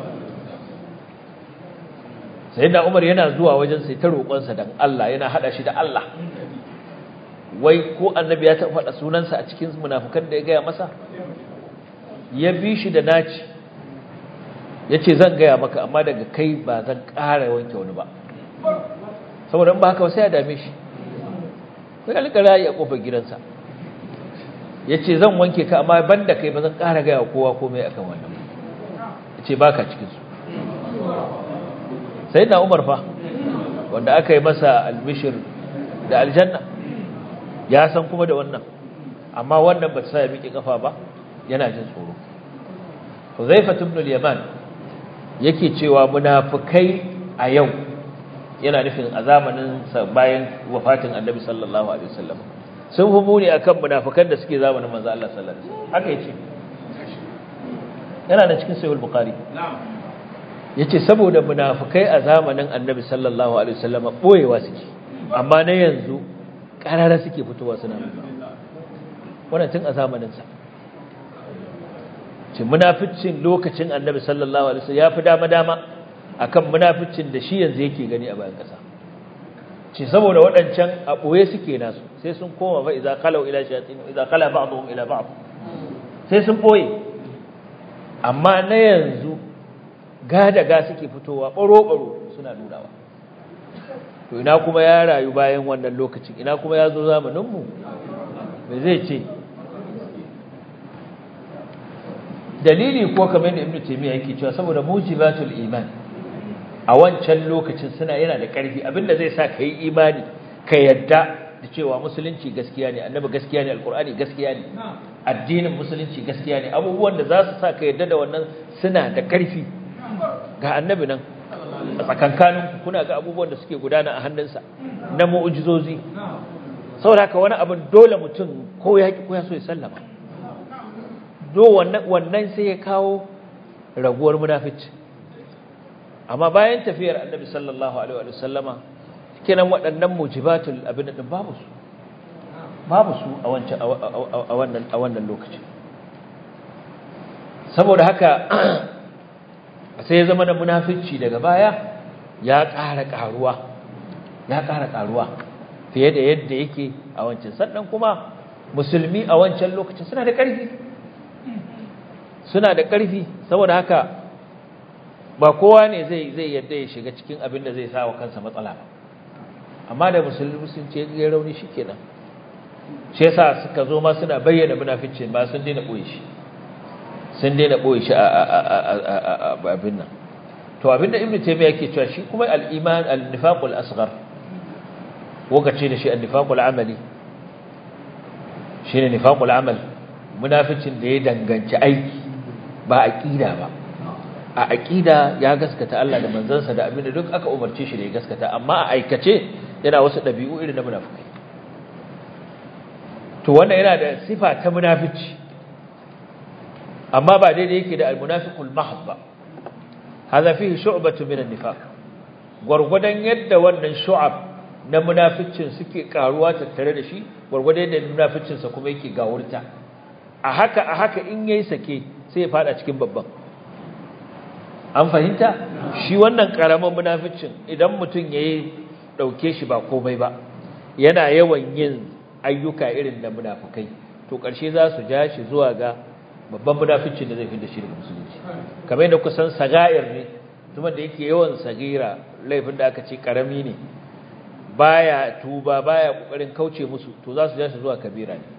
Sayyidina Umar yana zuwa wajen sai ta roƙonsa dan Allah, yana hada shi da Allah. Wai ko Annabi ya taɓa faɗa sunansa a cikin munafikan da ya gaya masa? Ya bi shi da naci, yace zan gaya maka, amma daga kai ba zan ƙara wanke wani ba, saboda in ba haka sai ya dame shi. Sai alƙarayi a kofar gidansa, yace zan wanke ka, amma banda kai ba zan ƙara gaya kowa komai akan wannan. Yace baka cikin su. Sayyidina Umar fa, wanda aka yi masa albishir da aljanna, ya san kuma da wannan, amma wannan ba ta sa ya miƙe kafa ba, yana jin tsoro. Huzaifa ibn al-Yaman yake cewa munafikai a yau, yana nufin a zamanin sa bayan wafatin Annabi sallallahu alaihi wasallam, sun hubuni akan munafikan da suke zamanin manzo Allah sallallahu alaihi wasallam. Haka yace, yana da cikin sahih al-Bukhari. Yace saboda munafikai a zamanin Annabi sallallahu alaihi wasallam boyewa suke, amma na yanzu karara suke fitowa suna nuna. Wannan tun a zamanin sa. Ce munaficin lokacin Annabi sallallahu alaihi wasallam yafi dama akan munaficin da shi yanzu yake gani a bayan kasa. Ce saboda wadancan a boye suke nasu, sai sun koma fa idza qalu ila shayatin idza qala ba'dhum ila ba'd, sai sun boye. Amma na yanzu ga suke fitowa baro-baro suna nunawa. To ina kuma ya rayu bayan wannan lokacin, ina kuma ya zo zamaninmu, me zai ce? Dalili ko kamar da Ibn Taymiyyah yake cewa saboda mujibatul iman a wancan lokacin yana da ƙarfi, abinda zai sa ka yi imani, ka yadda da cewa musulunci gaskiya ne, annabi gaskiya ne, alkur'ani gaskiya ne, addinin musulunci gaskiya ne, abubuwan da za su sa ka yadda da wannan suna da ƙarfi. Ga annabi nan a tsakankanin kuna ga abubuwan da suke gudana a hannunsa na mu'ujizozi. Saboda haka wani abin dole mutum ko ya ki ko ya so ya sallama. Wannan sai ya kawo raguwar munafici. Amma bayan tafiyar annabi sallallahu alaihi wa sallama kenan waɗannan mujibatul abin da babu su a wannan lokaci. Saboda haka sai ya zama da munafici daga baya ya ƙara ƙaruwa fiye da yadda yake a wancan. Sannan kuma musulmi a wancan lokacin suna da ƙarfi saboda haka ba kowa ne zai yadda ya shiga cikin abin da zai sa wa kansa matsala ba. Amma da musulmi sun ce ya rauni shikenan, shi yasa suka zo ma suna bayyana munafici ba sun daina boye shi a abin nan. To abinda ibnu taymiya yake cewa shi kuma al-iman al-nifaq al-asghar wakace da shi al-nifaq al-amali shine nifaq al-amal, munaficin da ya danganci aiki ba aqida ba. A aqida ya gaskata Allah da manzansa da abinda duk aka umarce shi da ya gaskata, amma a aikace yana wasu dabi'u irin na munafikai. To wannan yana da sifa ta munafici, amma ba daidai yake da al-munafiqul mahd ba. Hada fihi shu'batu min an-nifaq. Gurgudan yadda wannan shu'ab na munaficin suke karuwa tattare da shi, gurgudan yadda munaficin sa kuma yake gawurta. A haka in yayi sake sai ya fada cikin babban. An fahimta? Shi wannan karaman munaficin idan mutun yayi dauke shi ba komai ba, yana yawan yin ayyuka irin na munafikai, to karshe za su ja shi zuwa ga babban munaficin da zai fi da shi daga musulunci. Kamar yadda kusan sagair ne, kuma da yake yawan sagira, laifin da aka ce karami ne, baya tuba, baya kokarin kauce musu, to za su ja shi zuwa kabira ne.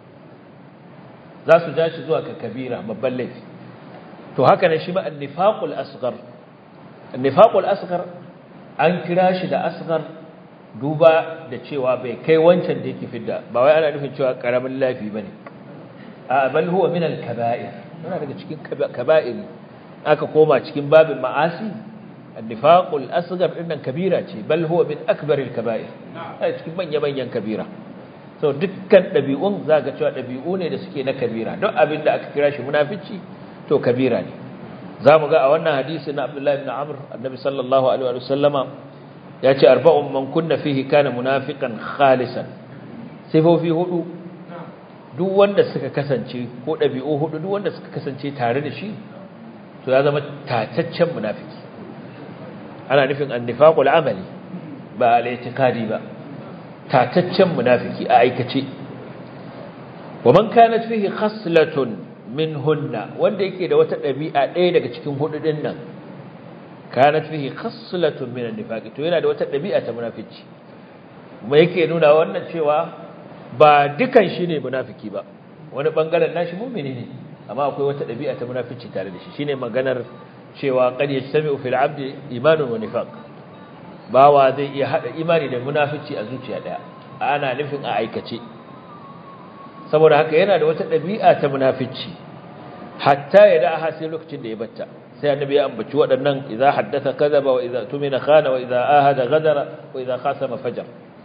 Za su ja shi zuwa kabira, babban laifi. To haka ne shi ma an-nifaqul asghar. An-nifaqul asghar an kira shi da asghar duba da cewa bai kai wancan da yake fidda, ba wai ana nufin cewa karamin laifi bane. Bal huwa min al-kaba'ir, yana daga cikin kaba'ir. Aka koma cikin babin ma'asi, an-nifaqul asghar dinnan kabira ce, bal huwa min akbaril kaba'ir, yana cikin manyan kabira. So dukkan dabi'un zaka cewa dabi'u ne da suke na kabira. Duk abin da aka kira shi munafici to kabira ne. Zamu ga a wannan hadisi na Abdullah ibn Amr, annabi sallallahu alaihi wa sallama ya ce arba'un man kunna fihi kana munafiqan khalisan. Sifofi hudu duk wanda suka kasance, ko ɗabi'u hudu duk wanda suka kasance tare da shi to ya zama tataccen munafiki. Ana nufin an-nifaqul amali ba al-i'tiqadi ba, tataccen munafiki a aikace. wa man kanat fihi khaslatun minhunna, wanda yake da wata ɗabi'a ɗaya daga cikin hudu din nan, kanat fihi khaslatun min an-nifaq, to yana da wata ɗabi'a ta munafici. Kuma yake nuna wannan cewa ba dukan shi ne munafiki ba, wani bangaren nashi mu'mini ne, amma akwai wata ɗabi'a ta munafici tare da shi. Shine maganar cewa qad yastami'u fil 'abdi imanun wa nifaq, bawa zai iya hada imani da munafici a zuciya daya, ana nufin a aikace. Saboda haka yana da wata ɗabi'a ta munafici, hatta ya da'a sai lokacin da ya batta. Sai annabi ya ambaci waɗannan: idza haddatha kadhaba, wa idza tumina khana, wa idza ahada ghadara, wa idza khasama fajar.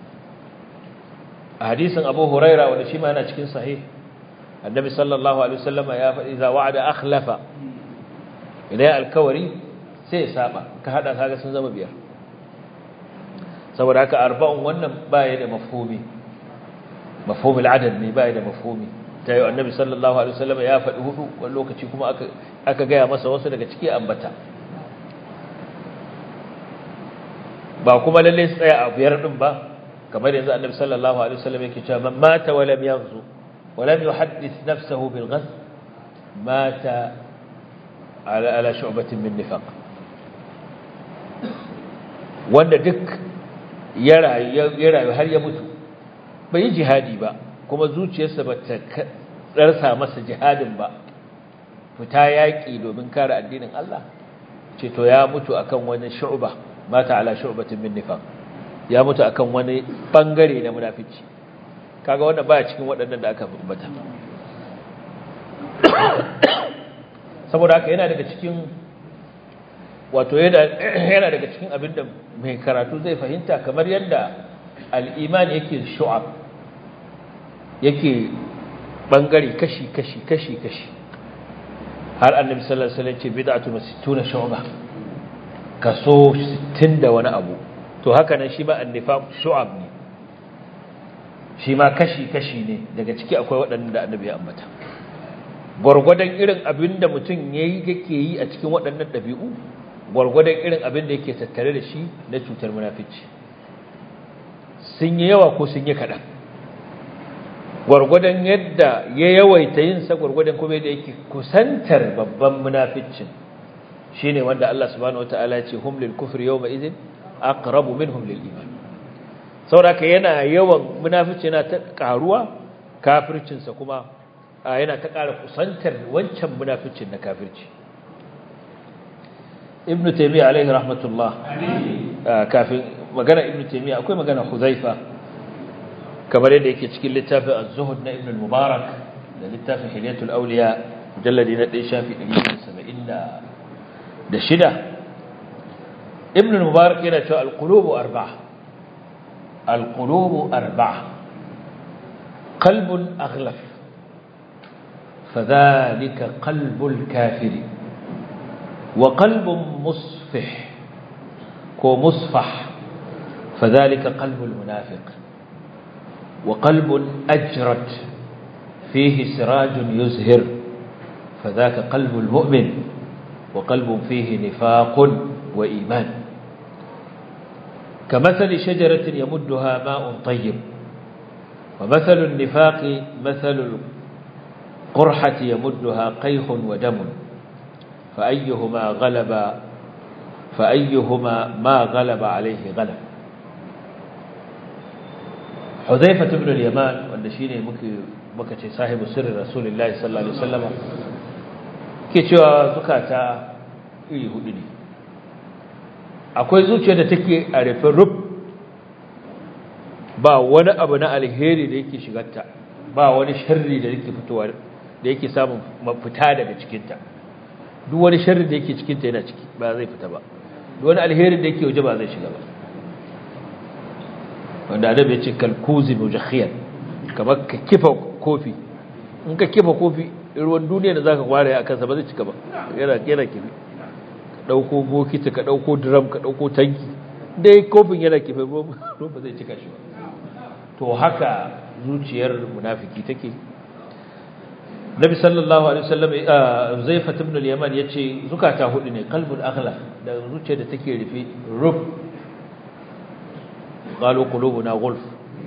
A hadisin Abu Huraira wanda shi ma yana cikin sahih, annabi sallallahu alaihi wasallam ya faɗi: idza wa'ada akhlafa, idan alkawari sai ya saba, ka hada kaga sun zama biyar. Saboda haka arba'un wannan baya da mafhumi al-adad ne, baya da mafhumi. tayi annabi sallallahu alaihi wasallam ya faɗi hudu, wani lokaci kuma aka gaya masa wasu daga ciki ambata, ba kuma lalle su tsaya a biyar din ba. Kamar yanzu annabi sallallahu alaihi wasallam yake cewa man mata wa lam yaghzu wa lam yuhaddith nafsahu bil ghazw mata ala shu'batin min nifaq. Wanda duk ya rayu har ya mutu bai yi jihadi ba, kuma zuciyarsa ba ta tsarsa masa jihadin ba, fita yaƙi domin kare addinin Allah, ce to ya mutu akan wani shu'ba, mata ala shu'batin min nifaq. ya mutu akan wani bangare na munafici kaga wannan baya cikin waɗannan da aka ambata saboda haka yana daga cikin wato yana daga cikin abinda mai karatu zai fahimta kamar yadda al-iman yake shu'ab yake bangare kashi har annabi sallallahu alaihi wasallam ce bid'atu wa 60 shu'ba kaso 60 da wani abu to haka nan shi ma an-nifaq shu'ab ne shi ma kashi ne daga ciki akwai waɗanda annabi ya ambata gurgurdan irin abinda mutum yake yi a cikin waɗannan dabi'u gurgurdan irin abinda yake tattare da shi na cutar munafici sun yi yawa ko sun yi kadan gurgurdan yadda ya yawaita yin sa gurgurdan kuma yadda yake kusantar babban munaficin shine wanda Allah subhanahu wataala ya ce hum lil kufri yawma idhin aqrabu minhum lil iman saboda yana yawan munafici yana ta karuwa kafircin sa kuma yana ta ƙara kusantar wancan munaficin na kafirci ibnu taymiyyah alaihi rahmatullah kafin magana ibnu taymiyyah akwai magana huzaifa kamar yadda yake cikin littafin az-zuhd na ibn al-mubarak da littafin hilyatul awliya mujalladi na 1 shafi 176 ibn al-mubarak yana cewa al-qulubu arba'a qalbun aghlaf fadhalika qalbul kafiri wa qalbun musfih ko musfah fadhalika qalbul munafiq وقلب أجرد فيه سراج يزهر فذاك قلب المؤمن وقلب فيه نفاق وإيمان كمثل شجرة يمدها ماء طيب ومثل النفاق مثل القرحة يمدها قيح ودم فأيهما ما غلب عليه غلب Hudhaifa ibn al-Yaman wanda shine muka ce sahibu sirri Rasulullahi sallallahu alaihi wasallam ke cewa zukata iri hudu ne akwai zuciya da take a rufe rub ba wani abu na alheri da yake shigarta ba wani sharri da yake fitowa da yake samun mafita daga cikinta duk wani sharri da yake cikinta yana ciki ba zai fita ba duk wani alheri da yake waje ba zai shiga ba wanda adabi ya ce kalkuzi mujakhiyan kamar ka kifa kofi in ka kifa kofi ruwan duniya da zaka kware a kansa ba zai cika ba yana kifi ka dauko bokiti ka dauko drum ka dauko tanki dai kofin yana kife ruwan ba zai cika shi ba to haka zuciyar munafiki take Nabi sallallahu alaihi wasallam Zaifa ibn al-Yaman yace zukata hudu ne qalbul aghlaf da zuciyar da take rufe rub قالوا قلوبنا غلف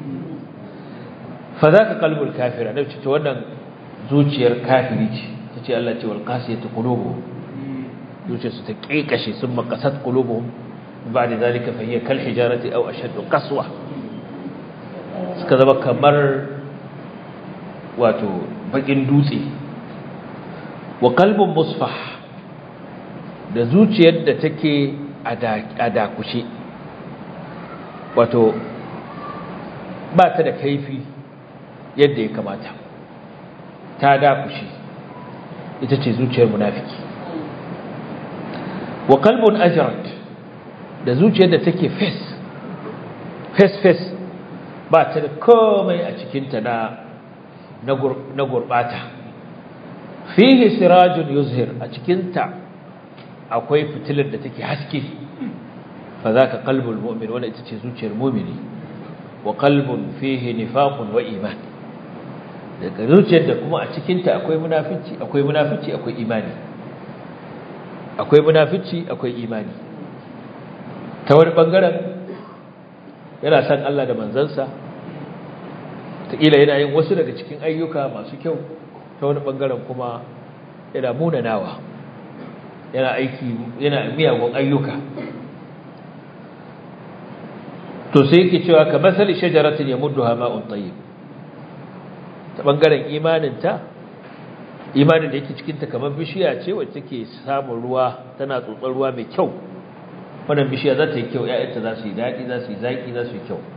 فذاك قلب الكافر انا ce wannan zuciyar kafiri ce tace Allah ce wal qasiyatu qulubuhum zuciyarsu ta kekashe sun makasat qulubuhum ba'da zalika fa hiya kal hijarati aw ashaddu qaswa suka zama kamar wato bakin dutse wa qalbun musfah da zuciyar da take a dakushe wato ba ta da kaifi yadda ya kamata ta dakushi ita ce zuciyar munafiki wa qalbun ajrad da zuciyar da take face ba ta da komai a cikinta na gurbata fihi sirajun yuzhir a cikinta akwai fitilar da take haske فذاك قلب المؤمن ولا ita ce zuciyar mu'mini wa qalbun fihi nifaqun wa iman daga zuciyar da kuma a cikin ta akwai munafici akwai imani akwai imani ta wani bangaren yana san Allah da manzansa ta kila yana yin wasu daga cikin ayyuka masu kyau ta wani bangaren kuma yana munanawa yana miyagun ayyuka to sai yake cewa ka masali shajaratin yamudduha ma'un tayyib ta bangaren imanin da yake cikin ta kamar bishiya ce wacce take samun ruwa tana tsotsar ruwa mai kyau wannan bishiya za ta yi kyau, ƴaƴanta za su yi daɗi, za su yi zaki, za su yi kyau.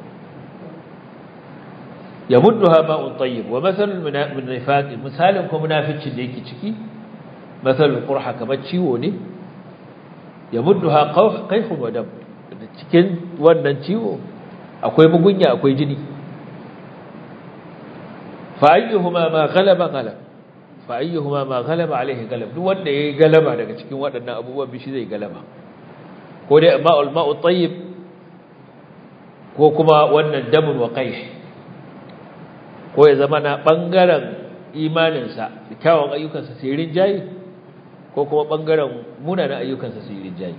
yamudduha ma'un tayyib wa mathalul nifaq, misalin ko munaficcin da yake ciki mathalul qurha, kamar ciwo ne, yamudduha qayhun wa dam, cikin wannan ciwo akwai mugunya akwai jini. fa ayyuhuma ma ghalaba alaihi galab, duk wanda yayi galaba daga cikin waɗannan abubuwan bishi zai galaba, ko dai ma'u tayyib ko kuma wannan damun wa qayh, ko ya zama na bangaren imaninsa da kyawun ayyukansa sai rinjayi, ko kuma bangaren munanan ayyukansa sai rinjayi.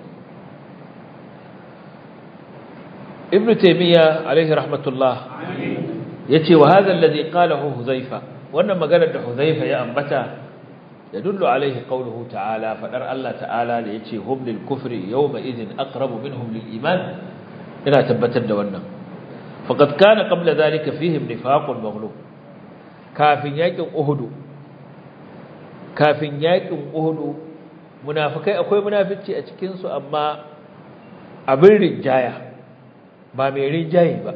ibn taymiya alaihi rahmatullah yace wa hadha alladhi qalahu huzaifa, wannan maganar da huzaifa ya ambata yadullu alaihi qawluhu ta'ala, fadar Allah ta'ala da yace hum lil kufri yawma idhin aqrabu minhum lil iman, ina tabbatar da wannan. faqad kana qabla dhalika fihim nifaqun maghlub, kafin yakin uhud munafikai akwai munafici a cikin su, amma abin rinjaya ba mai rinjaye ba.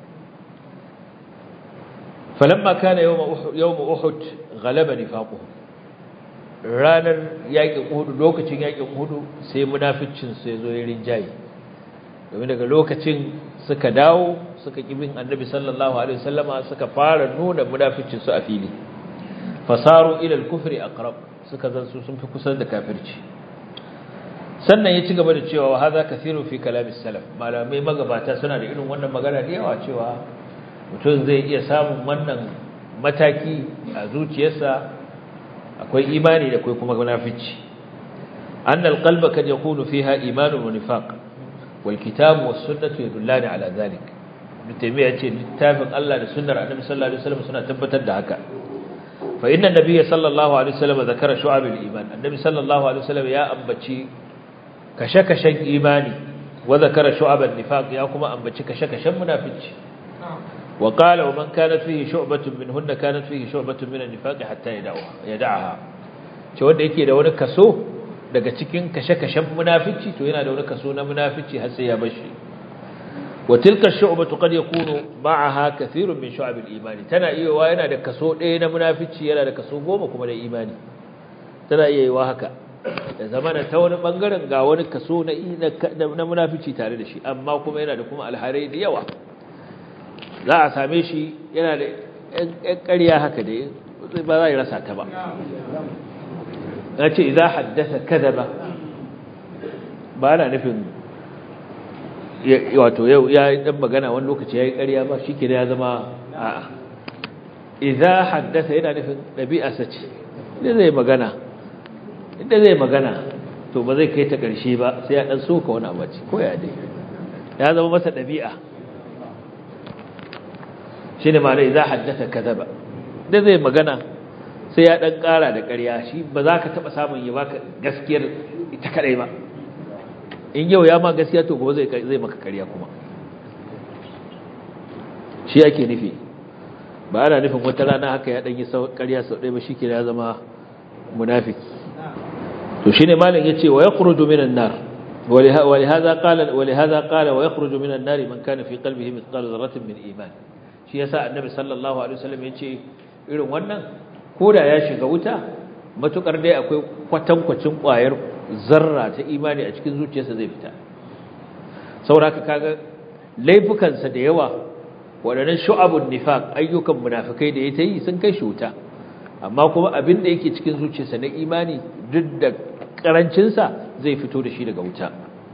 falamma kana yawm uhud ghalaba nifaquhum, ranar yakin uhud, lokacin yakin uhud sai munaficin su yazo ya rinjaye, domin daga lokacin suka dawo suka kibin annabi sallallahu alaihi wasallama, suka fara nuna munaficin su a fili, fasaru ila al-kufri aqrab, suka zan su sun fi kusa da kafirci. sannan ya ci gaba da cewa wa hadha kathiru fi kalamis salaf, malamai magabata suna da irin wannan magana da yawa cewa mutum zai iya samun wannan mataki a zuciyarsa, akwai imani da akwai kuma munafici. annal qalba kad yakunu fiha imanun wa nifaq wal kitabu was sunnatu yadullani ala dhalik. ibn taymiyyah ce littafin Allah da sunnar annabi sallallahu alaihi wasallam suna tabbatar da haka. fa inna nabiyya sallallahu alaihi wasallam zakara shu'abil iman, annabi sallallahu alaihi wasallam ya ambaci kashe-kashen imani, wa zakara shu'aban nifaq, ya kuma ambaci kashe-kashen munafici. wa qala wa man kanat fihi shu'batun minhunna kanat fihi shu'batun min an-nifaq hatta yad'aha, ce wanda yake da wani kaso daga cikin kashe-kashen munafici to yana da wani kaso na munafici har sai ya bashi. wa tilka ash-shu'batu qad yakunu ma'aha kathirun min shu'abil imani, tana iya wa yana da kaso ɗaya na munafici, yana da kaso 10 kuma da imani, tana iya yi wa haka da zamana ta wani bangaren ga wani kaso na munafici tare da shi, amma kuma yana da kuma alharai da yawa. za a same shi yana da ƴan ƙarya haka da ba za a yi rasa ta ba. na ce idan haddasa kadaba, ba na nufin wato yau ya yi ɗan magana wani lokaci ya yi ƙarya ba shi ke da ya zama a'a. idan haddasa yana nufin ɗabi'arsa ce, inda zai magana to ba zai kai ta ƙarshe ba, sai ya ɗan soka wani abaci ko ya dai ya zama masa ɗabi'a. shi ne ma'ana idan haddasa kadaba, inda zai magana sai ya ɗan ƙara da ƙarya, shi ba za ka taɓa samun ya baka gaskiyar ita kaɗai ba. in yau ya ma gaskiya to gobe zai maka ƙarya kuma, shi ake nufi. ba ana nufin wata rana haka ya ɗan yi ƙarya sau ɗaya ba shi ke ya zama munafiki. to shine malam yace wa yakhruju minan nar ولهذا قال ويخرج من النار من كان في قلبه مثقال ذرة من إيمان. shi yasa annabi sallallahu alaihi wasallam yace irin wannan koda ya shiga wuta matukar dai akwai kwatankwacin ƙwayar zarra ta imani a cikin zuciyarsa zai fita. saboda kaga laifukansa da yawa wadannan shu'abun nifaq, ayyukan munafikai da yake yi sun kai shi wuta, amma kuma abin da yake cikin zuciyarsa na imani duk da karancinsa zai fito da shi daga wuta.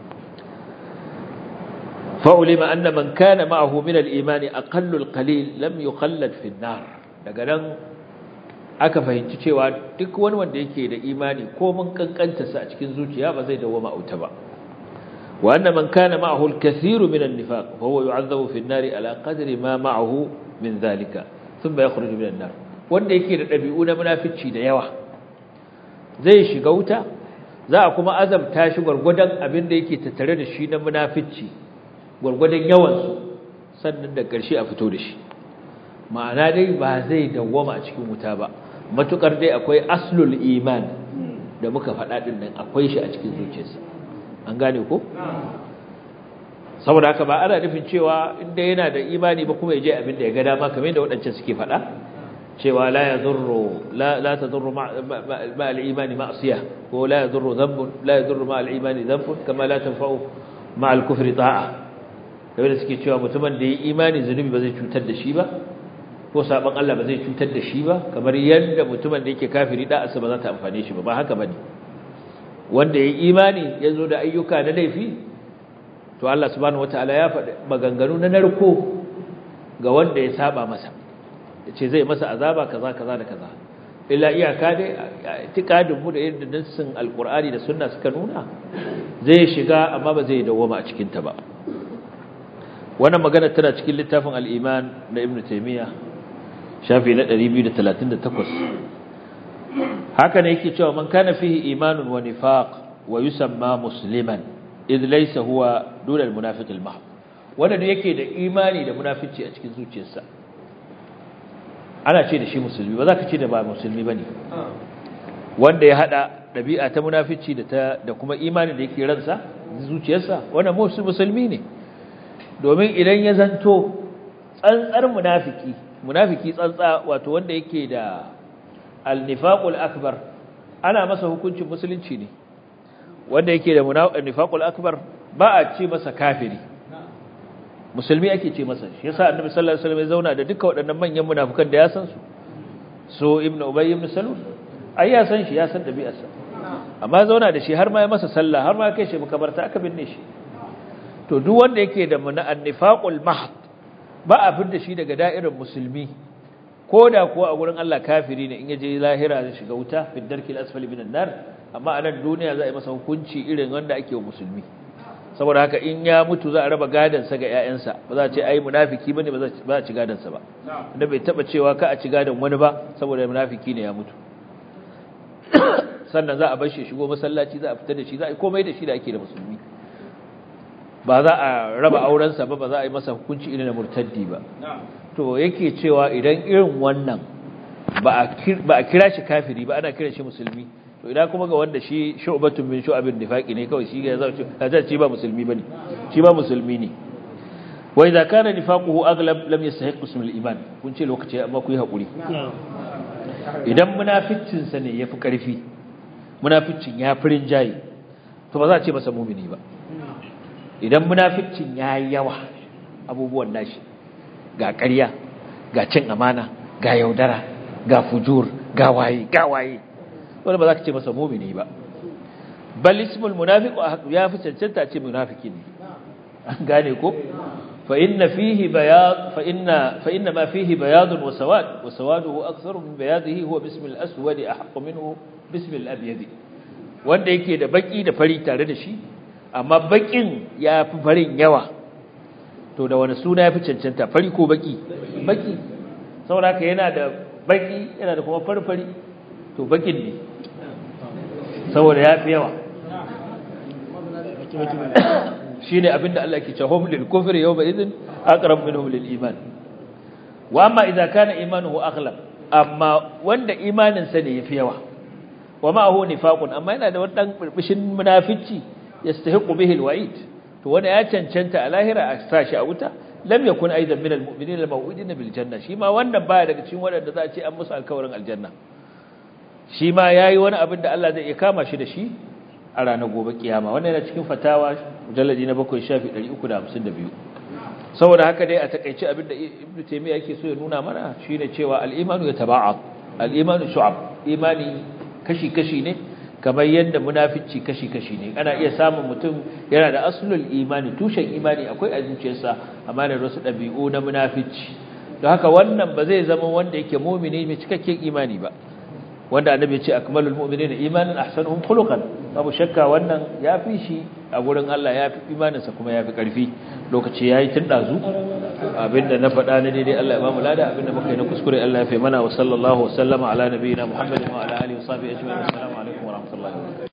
fa'ulima anna man kana ma'ahu min al-imani aqallu al-qalil lam yukhallad fi an-nar. daga nan aka fahimci cewa duk wani wanda yake da imani ko mun kankanta sa a cikin zuciya ba zai dawo ma'auta ba. wa anna man kana ma'ahu al-kathiru min an-nifaq fa huwa yu'adhabu fi an-nar ala qadri ma ma'ahu min dhalika thumma yakhruju min an-nar. wanda yake da dabi'u na munafici da yawa zai shiga wuta, za a kuma azabta shi gwargwadon abin da yake tattare da shi na munafici, gwargwadon yawansu, sannan da ƙarshe a fito da shi. ma'ana dai ba zai dawwama a cikin wuta ba, matukar dai akwai aslul iman da muka faɗa ɗin nan akwai shi a cikin zuciyarsa. an gane ko saboda haka ba ana nufin cewa inda yana da imani ba kuma ya je abin da ya ga dama kamar yadda waɗancan suke faɗa cewa la tadurru ma al-imani ma'siyah ko la yadurru dhanbun la yadurru ma al-imani dhanbun kama la tanfa'u ma al-kufri ta'a kamar da suke cewa mutumin da ya imani zunubi ba zai cutar da shi ba ko saban Allah ba zai cutar da shi ba kamar yadda mutumin da yake kafiri da'arsa ba za ta amfane shi ba haka bane wanda ya imani ya zo da ayyuka na laifi to Allah subhanahu wataala ya faɗi maganganu na narko ga wanda ya saba masa yace zai masa azaba kaza kaza da kaza illa iyaka dai itikadin mu da yadda nassin alqur'ani da sunna suka nuna zai shiga amma ba zai dawoma a cikin ta ba wannan magana tana cikin littafin al-iman na ibnu taymiya shafi na 238 haka ne yake cewa man kana fihi imanun wa nifaq wa yusamma musliman idh laysa huwa dun al-munafiq al-mahd wanda ne yake da imani da munafici a cikin zuciyarsa ana ce da shi musulmi ba za ka ce da ba musulmi bane wanda ya hada dabi'a ta munafici da kuma imani da yake ransa zuciyarsa wannan musulmi ne domin idan ya zanto tsantsar munafiki tsantsa wato wanda yake da al-nifaqul akbar ana masa hukuncin musulunci ne wanda yake da nifaqul akbar ba a ce masa kafiri musulmi ake ce masa shi yasa annabi sallallahu alaihi wasallam ya zauna da duka waɗannan manyan munafikan da ya san su so ibnu ubay ibn salul ai ya san shi ya san dabi'arsa amma zauna da shi har ma ya masa sallah har ma kai shi makabarta aka binne shi to duk wanda yake da nifaqul mahd ba a fidda shi daga da'irar musulmi koda kuwa a gurin Allah kafiri ne in yaje lahira zai shiga wuta fi darkil asfali minan nar amma a nan duniya za a yi masa hukunci irin wanda ake wa musulmi saboda haka in ya mutu za a raba gadansa ga ƴaƴansa ba za a ce ai munafiki bane ba za a ci gadansa ba da bai taba cewa ka a ci gadan wani ba saboda munafiki ne ya mutu sannan za a bar shi shigo masallaci za a fita da shi za a yi komai da shi da ake da musulmi ba za a raba aurensa ba za a yi masa hukunci irin na murtaddi ba to yake cewa idan irin wannan ba a kira shi kafiri ba ana kira shi musulmi to idan kuma ga wanda shi shu'batun min shu'abin nifaqi ne kawai shi ya zauce shi ba musulmi bane shi ba musulmi ne wa idza kana nifaquhu aghlab lam yastahiq ism al-iman kun ce lokaci amma ku yi hakuri idan munaficcin sa ne yafi karfi munaficcin ya furin jayi to ba za a ce masa mu'mini ba idan munaficcin yayi yawa abubuwan nashi ga ƙarya ga cin amana ga yaudara ga fujur ga waye wanda ba za ka ce masa mu'mini ba bal ismul munafiq ya fi cancanta ce munafiki ne gane ko fa inna ma fihi bayad wa sawad wa sawaduhu aktharu min bayadihi huwa bismil aswad ahqqu minhu bismil abyad wanda yake da baki da fari tare da shi amma bakin ya fi farin yawa to da wani suna ya fi cancanta fari ko baki saboda haka yana da baki yana da kuma farfari to bakin ne saboda ya fi yawa shi ne abinda Allah ke ce hum lil kufri yawma idhin aqrab minhum lil iman wa amma idza kana imanuhu aghlab amma wanda imanin sa ne yafi yawa wa ma huwa nifaqun amma yana da wani dan burbushin munafici yastahiqu bihi alwa'id to wanda ya cancanta a lahira a sashi a wuta lam yakun aidan min almu'minin almaw'udin bil janna shi ma wannan baya daga cikin wadanda za a ce an musu alkawarin aljanna shi ma yayi wani abin da Allah zai iya kama shi da shi a ranar gobe kiyama wannan yana cikin fatawa mujalladi na 7 shafi 352 saboda haka dai a takeice abin da Ibn Taymiyyah yake so ya nuna mana shine cewa al-imanu yataba'ad al-imanu shu'ab imani kashi-kashi ne kamar yadda munafici kashi-kashi ne ana iya samun mutum yana da aslul imani tushen imani akwai a zuciyarsa amma da wasu dabi'u na munafici don haka wannan ba zai zama wanda yake mu'mini mai cikakken imani ba wanda annabi ya ce akmalul mu'minina imanan ahsanuhum khuluqan babu shakka wannan yafi shi a gurin Allah yafi imaninsa kuma yafi karfi lokaci yayi tun dazu abinda na faɗa ne daidai Allah ya ba mu lada abinda muka yi na kuskure Allah ya fi mana wa sallallahu wa sallama ala nabiyina Muhammadin wa ala alihi wa sahbihi ajma'in assalamu alaikum wa rahmatullahi wa barakatuh